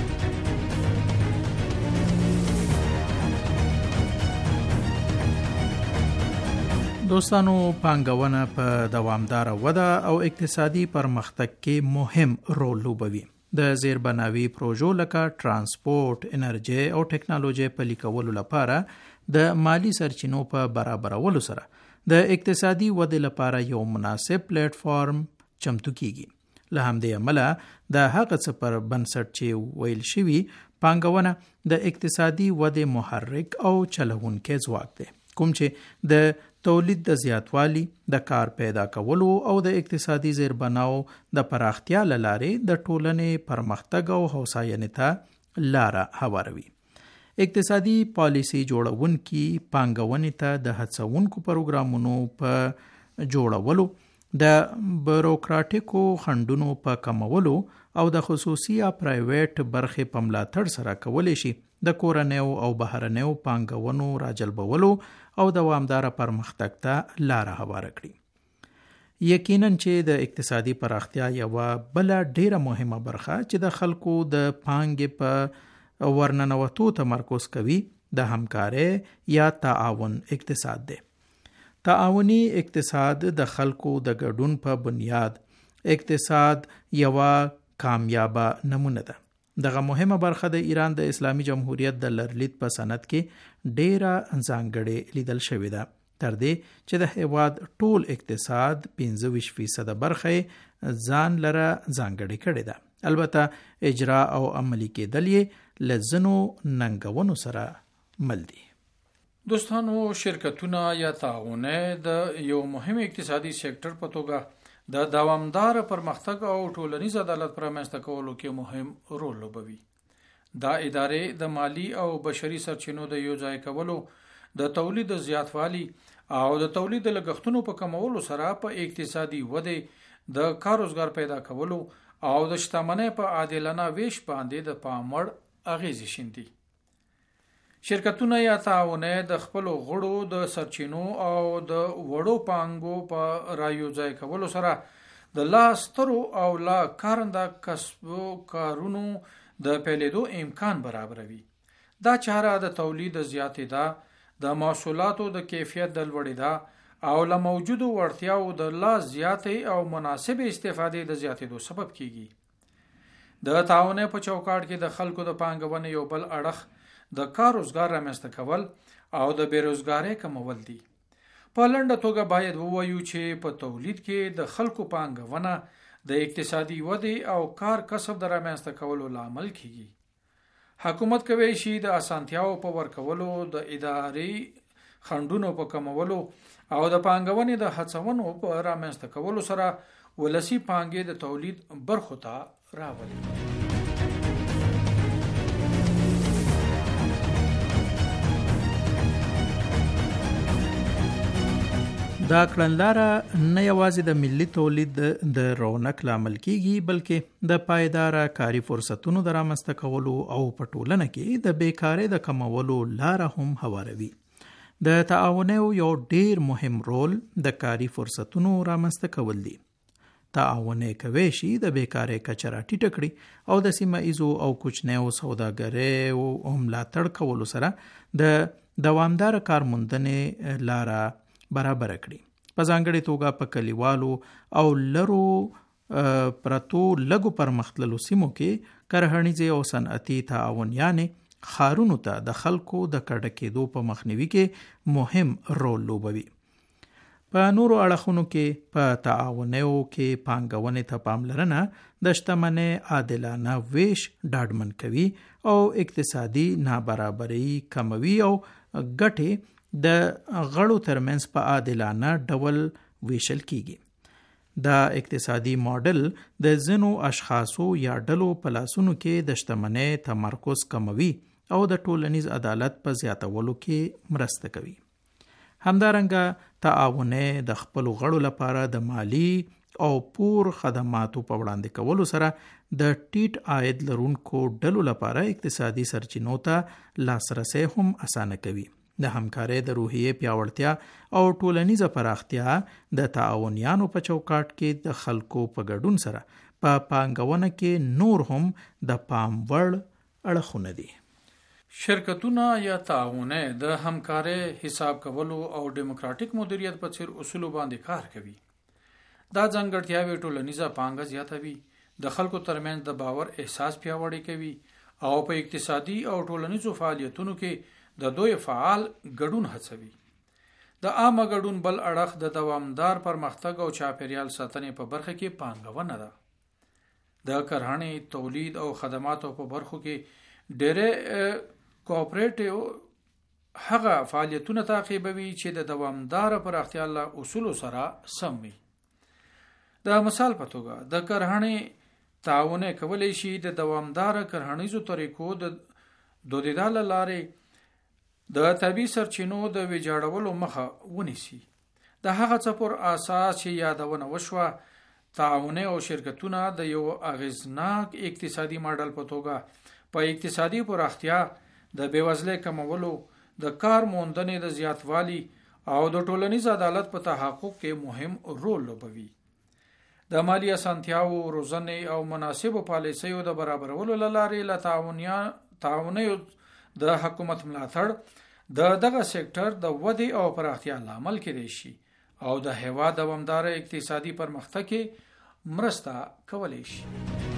دوستانو، پانګونه په دوامداره وده او اقتصادي پرمختګ کې مهم رول لوبوي. د زیربناوي پروژو لکه ترانسپورت، انرژي او ټکنالوژي پلي کولو لپاره د مالی سرچینو په برابرولو سره د اقتصادي ودې لپاره یو مناسب پلیټ فارم چمتو کیږي. له همدې امله د هغه څه پر بنسټ چې ویل شوی، پانګونه د اقتصادي ودې محرک او چلوونکی ځواک دی، کوم چې د تولید د زیاتوالي، د کار پیدا کولو او د اقتصادي زیربناو د پراختیا له لارې د ټولنې پرمختګ او هوساینې ته لاره هواروي. اقتصادي پالیسي جوړونکي پانګونې ته د هڅونکو پروګرامونو په جوړولو، د بروکراټیکو خنډونو په کمولو او د خصوصي یا پرایویټ برخې په ملاتړ سره کولی شي د کورنیو او بهرنیو پانګونو راجلبولو او دوامداره پرمختګ ته لاره هواره کړي. یقینا چې د اقتصادي پراختیا یوه بله ډیره مهمه برخه چې د خلکو د پانګې په ورننوتو تمرکز کوي، د همکارۍ یا تعاون اقتصاد دی. تعاوني اقتصاد د خلکو د ګډون په بنیاد اقتصاد یوه کامیابه نمونه ده. دغه مهمه برخه د ایران د اسلامي جمهوریت د لرلید په سند کې ډیره ځانګړې لیدل شوې ده، تر دې چې د هیواد ټول اقتصاد پنځه ویشت فیصد برخه ځان لره ځانګړې کړې ده. البته اجرا او عملي کېدل یې له ځینو ننګونو سره مل دي. دوستانو، شرکتونه یا تعاونونه د یو مهم اقتصادي سکتور په توګه د دوامدار پرمختګ او ټولنیز عدالت پر رامنځته کولو کې مهم رول لوبوي. دا ادارې د مالی او بشري سرچینو د یو ځای کولو، د تولید زیاتوالي او د تولید لګښتونو په کمولو سره په اقتصادي ودې، د کار روزګار پیدا کولو او د شتمنۍ په عادلانه ویش باندې د پاموړ اغیزې شیندي. شرکتونه یا تعاونونه د خپل غړو د سرچینو او د وړو پانګو په رایوځای کولو سره د لا سترو او لا کارنده کسبو کارونو د پیلېدو امکان برابروي. دا چاره د تولید زیاتېدا، د محصولاتو د کیفیت د لوړېدا او له موجودو وړتیاو د لا زیاتې او مناسب استفادې د زیاتېدو سبب کیږي. د تعاونۍ په چوکاټ کې د خلکو د پانګونې یو بل اړخ د کار روزګار رامنځته کول او د بیروزګارۍ کمول دي. په لنډه توګه باید ووایو چې په تولید کې د خلکو پانګونه د اقتصادي ودې او کار کسب د رامنځته کولو لامل کیږي. حکومت کوي شي د اسانتیاو په ورکولو، د اداري خنډونو په کمولو او د پانګونې د هڅونو په رامنځته کولو سره ولسی پانګې د تولید برخو ته راولي. دا کړنلاره نه یوازې د ملي تولید د رونق لامل کیږي، بلکې د پایداره کاري فرصتونو د رامنځته کولو او په ټولنه کې د بیکارۍ د کمولو لاره هم هواروي. د تعاونیو یو ډیر مهم رول د کاري فرصتونو رامنځته کول دي. تعاونۍ کوي شي د بیکارۍ کچه راټیټه کړي او د سیمه ایزو او کوچنیو سوداګریو ملاتړ کولو سره د دوامدار کارموندنې لاره برابر کړي. په ځانګړې توګه په کلیوالو او لرو پرتو لګو پرمختللو سیمو کې کرهنیزې او صنعتي تعاونیانې ښارونو ته د خلکو د کډه کېدو په مخنیوي کې مهم رول لوبوي. په نورو اړخونو کې په تعاونیو کې پانګونې ته پاملرنه د شتمنۍ عادلانه ویش ډاډمن کوي او اقتصادي نابرابرۍ کموي او ګټې د غړو ترمنځ په عادلانه ډول ویشل کیږي. دا اقتصادي ماډل د ځینو اشخاصو یا ډلو په لاسونو کې د شتمنۍ تمرکز کموي او د ټولنیز عدالت په زیاتولو کې مرسته کوي. همدارنګه تعاونۍ د خپل غړو لپاره د مالی او پور خدماتو په وړاندې کولو سره د ټیټ عاید لرونکو ډلو لپاره اقتصادي سرچینو ته لاسرسی هم اسانه کوي. د همکارۍ د روحیې پیاوړتیا او ټولنیزه پراختیا د تعاونیانو په چوکاټ کې د خلکو په ګډون سره په پا پانګونه کې نور هم د پام وړ اړخونه دي. شرکتونه یا تعاونه د همکارۍ، حساب کولو او دیموکراتیک مدیریت په څیر اصولو باندې کار کوي. دا ځانګړتیاوې ټولنیزه پانګه زیاتوي، د خلکو ترمنځ د باور احساس پیاوړی کوي او په اقتصادي او ټولنیزو فعالیتونو کې د دوی فعال ګډون هڅوي. د عامه ګډون بل اړخ د دوامدار پرمختګ او چاپیریال ساتنې په برخه کې پانګونه ده. د کرهڼې، تولید او خدماتو په برخو کې ډېرې کوآپریټیو هغه فعالیتونه تعقیبوي چې د دوامدار پراختیا له اصولو سره سم وي. د مثال په توګه د کرهڼې تعاونه کولی شي د دوامدار کرهڼیزو طریقو د دودیدا له لارې د طبیعي سرچینو د ویجاړولو مخه ونیسي. د هغه څه پر اساس چې یادونه وشوه، تعاونه او شرکتونه د یو اغیزناک اقتصادي ماډل په توګه په اقتصادي پراختیا، د بېوزلۍ کمولو، د کار موندنې د زیاتوالي او د ټولنیز عدالت په تحقق کې مهم رول لوبوي. د مالی اسانتیاو، روزنې او مناسبو پالیسیو د برابرولو له لارې له تعاونیو د حکومت ملاتړ د دغه سکتر د ودې او پراختیا لامل کېدای شي او د هیواد دوامدار اقتصادي پرمختګ کې مرسته کولی شي.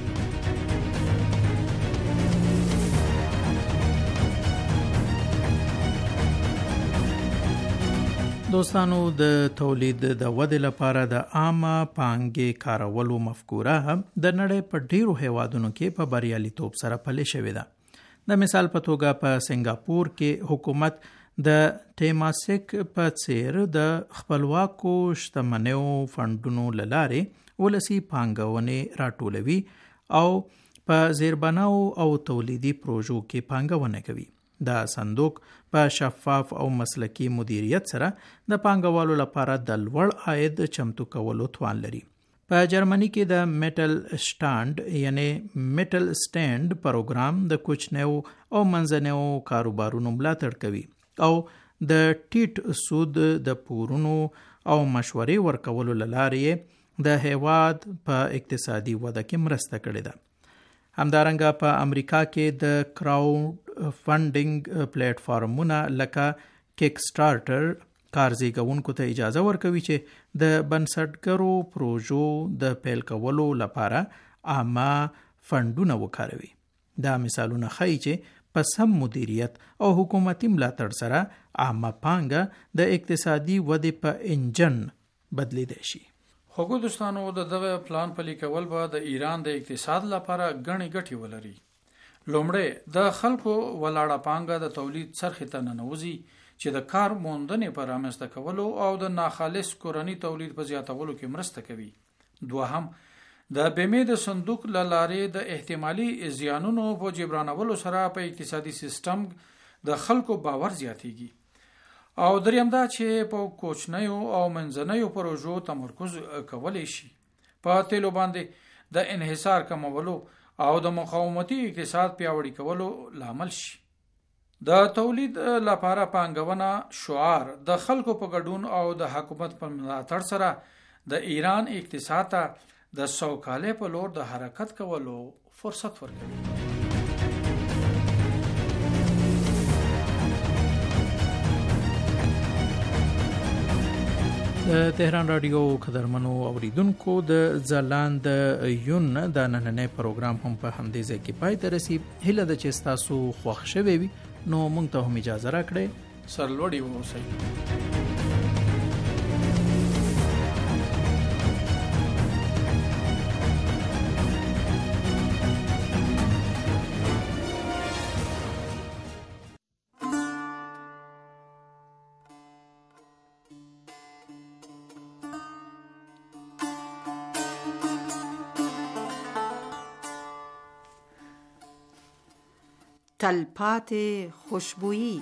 دوستانو، د تولید د ودې لپاره د عامه پانګې کارولو مفکوره د نړۍ په ډیرو هیوادونو کې په بریالیتوب سره پلي شوې ده. د مثال په توګه په سنگاپور کې حکومت د ټیماسک په څیر د خپلواکو شتمنیو فندونو له لارې ولسي پانګونې راټولوي او په زیربناو او تولیدي پروژو کې پانګونه کوي. دا صندوق په شفاف او مسلکی مدیریت سره د پانګوالو لپاره د لوړ عاید چمتو کولو توان لري. په جرمني کې د میټل سټاند یعنی میټل سټاند پروګرام د کوچنیو او منځنیو کاروبارونو ملاتړ کوي او د ټیټ سود د پورونو او مشورې ورکولو لپاره د هیواد په اقتصادي وده کې مرسته کړې ده. همدارنګه په امریکا کې د کراوډ فنډینګ پلیټ فارمونه لکه کیک سټارټر کارزیګونکو ته اجازه ورکوي چې د بنسټګرو پروژو د پیل کولو لپاره عامه فندونه وکاروي. دا مثالونه ښیي چې په سم مدیریت او حکومتي ملاتړ سره عامه پانګه د اقتصادي ودې په انجن بدلیدای شي. خو دوستانو، د دغه پلان پلي کول به د ایران د اقتصاد لپاره غني ګټې ولري. لومړی، د خلکو ولاړه پانګه د تولید څرخې ته ننوځي چې د کار موندنې په رامنځته کولو او د ناخالص کورني تولید په زیاتولو کې مرسته کوي. دوهم، د بیمې د صندوق له لارې د احتمالي زیانونو په جبرانولو سره په اقتصادي سیستم د خلکو باور زیاتېږي. او دریم دا چې په کوچنیو او منځنیو پروژو تمرکز کولی شي په تیلو باندې د انحصار کمولو او د مقاومتي اقتصاد پیاوړي کولو لامل شي. د تولید لپاره پانګونه شعار د خلکو په ګډون او د حکومت په ملاتړ سره د ایران اقتصاد ته د سوکالۍ په لور د حرکت کولو فرصت ورکوي. د تهران رادیو قدرمنو اوریدونکو، د ځلاند یون د نننې پروګرام هم په همدې ځای کې پای ته رسي. هیله ده چې تاسو خوښ شوي وي، نو موږ ته هم اجازه راکړئ سرلوړي واوسئ. تلپاتې خوشبویی.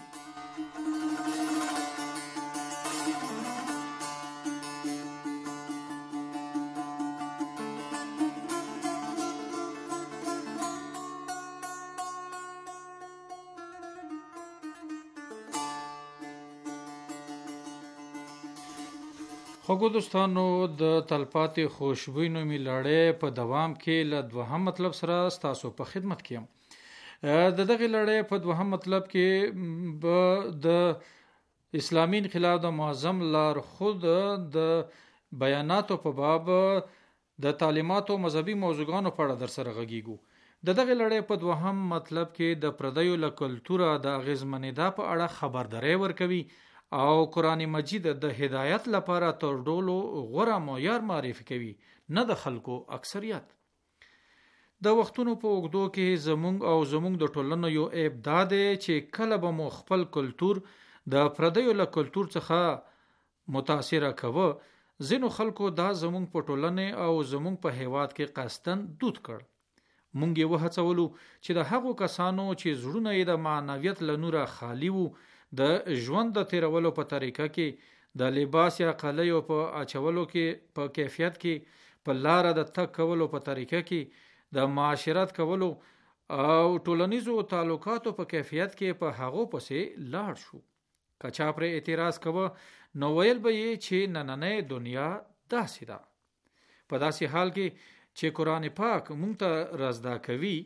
خوږو دوستانو د تلپاتې خوشبوی نومي لړۍ په دوام کې له دوهم مطلب سره ستاسو په خدمت کې یم. د دغه لړۍ په دوهم مطلب کې به د اسلامي انقلاب د معظم لارښود د بیاناتو په باب د تعلیماتو مذهبي موضوعګانو په اړه در سره غږیږو. د دغه لړۍ په دوهم مطلب کې د پردیو له کلتوره د اغیزمنېدا په اړه خبرداری ورکوي او قرآن مجید د هدایت لپاره تر ټولو غوره معیار معرفي کوي، نه د خلکو اکثریت. د وختونو په اوږدو کې زمونږ او زمونږ د ټولنو یو عیب دا دی چې کله به مو خپل کلتور د پردیو له کلتور څخه متاثره کوه، ځینو خلکو دا زمونږ په ټولنې او زمونږ په هیواد کې قصدن دود کړ. مونږ یې وهڅولو چې د هغو کسانو چې زړونه یې د معنویت له نوره خالی وو د ژوند د تیرولو په طریقه کې، د لباس یا قلیو په اچولو کې، په کیفیت کې، په لاره د تک کولو په طریقه کې، د معاشرت کولو او ټولنیزو تعلقاتو په کیفیت کې په هغو پسې لاړ شو. که چا پر اعتراض کوه نو ویل به یې چې نننۍ دنیا داسې ده. په داسې حال کې چې قرآن پاک مونږ ته رازدا کوي،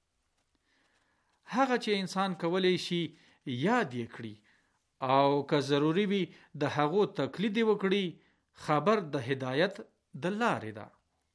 هغه چې انسان کولی شي یاد یې کړي او که ضروری وي د هغو تقلید وکړي، خبر د هدایت د لارې ده.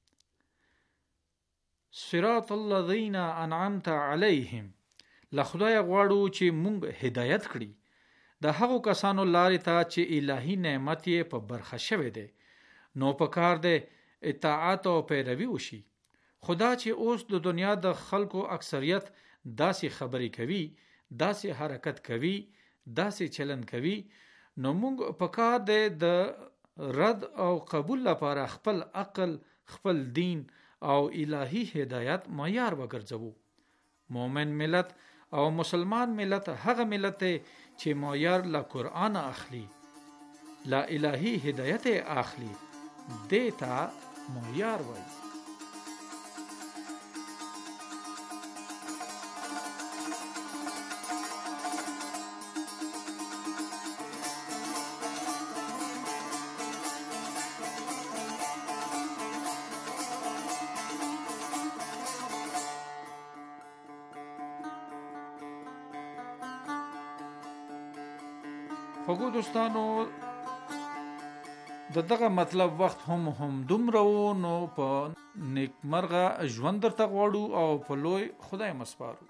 صراط الذین انعمت علیهم، له خدای غواړو چې مونږ هدایت کړي د هغو کسانو لارې ته چې الهی نعمت یې په برخه شوی دی. نو په کار دی اطاعت او پیروي وشي. خدا چې اوس د دنیا د خلکو اکثریت داسې خبرې کوي، داسې حرکت کوي، داسې چلن کوي، نو موږ په کار دی د رد او قبول لپاره خپل عقل، خپل دین او الهی هدایت معیار وګرځوو. مومن ملت او مسلمان ملت هغه ملت چې معیار له قرآن اخلي، له الهی هدایت اخلي، دیتا معیار وایي. خوږو دوستانو، د دغه مطلب وخت هم هم دومره و، نو په نیکمرغه ژوند درته غواړو او په لوی خدای مسپارو.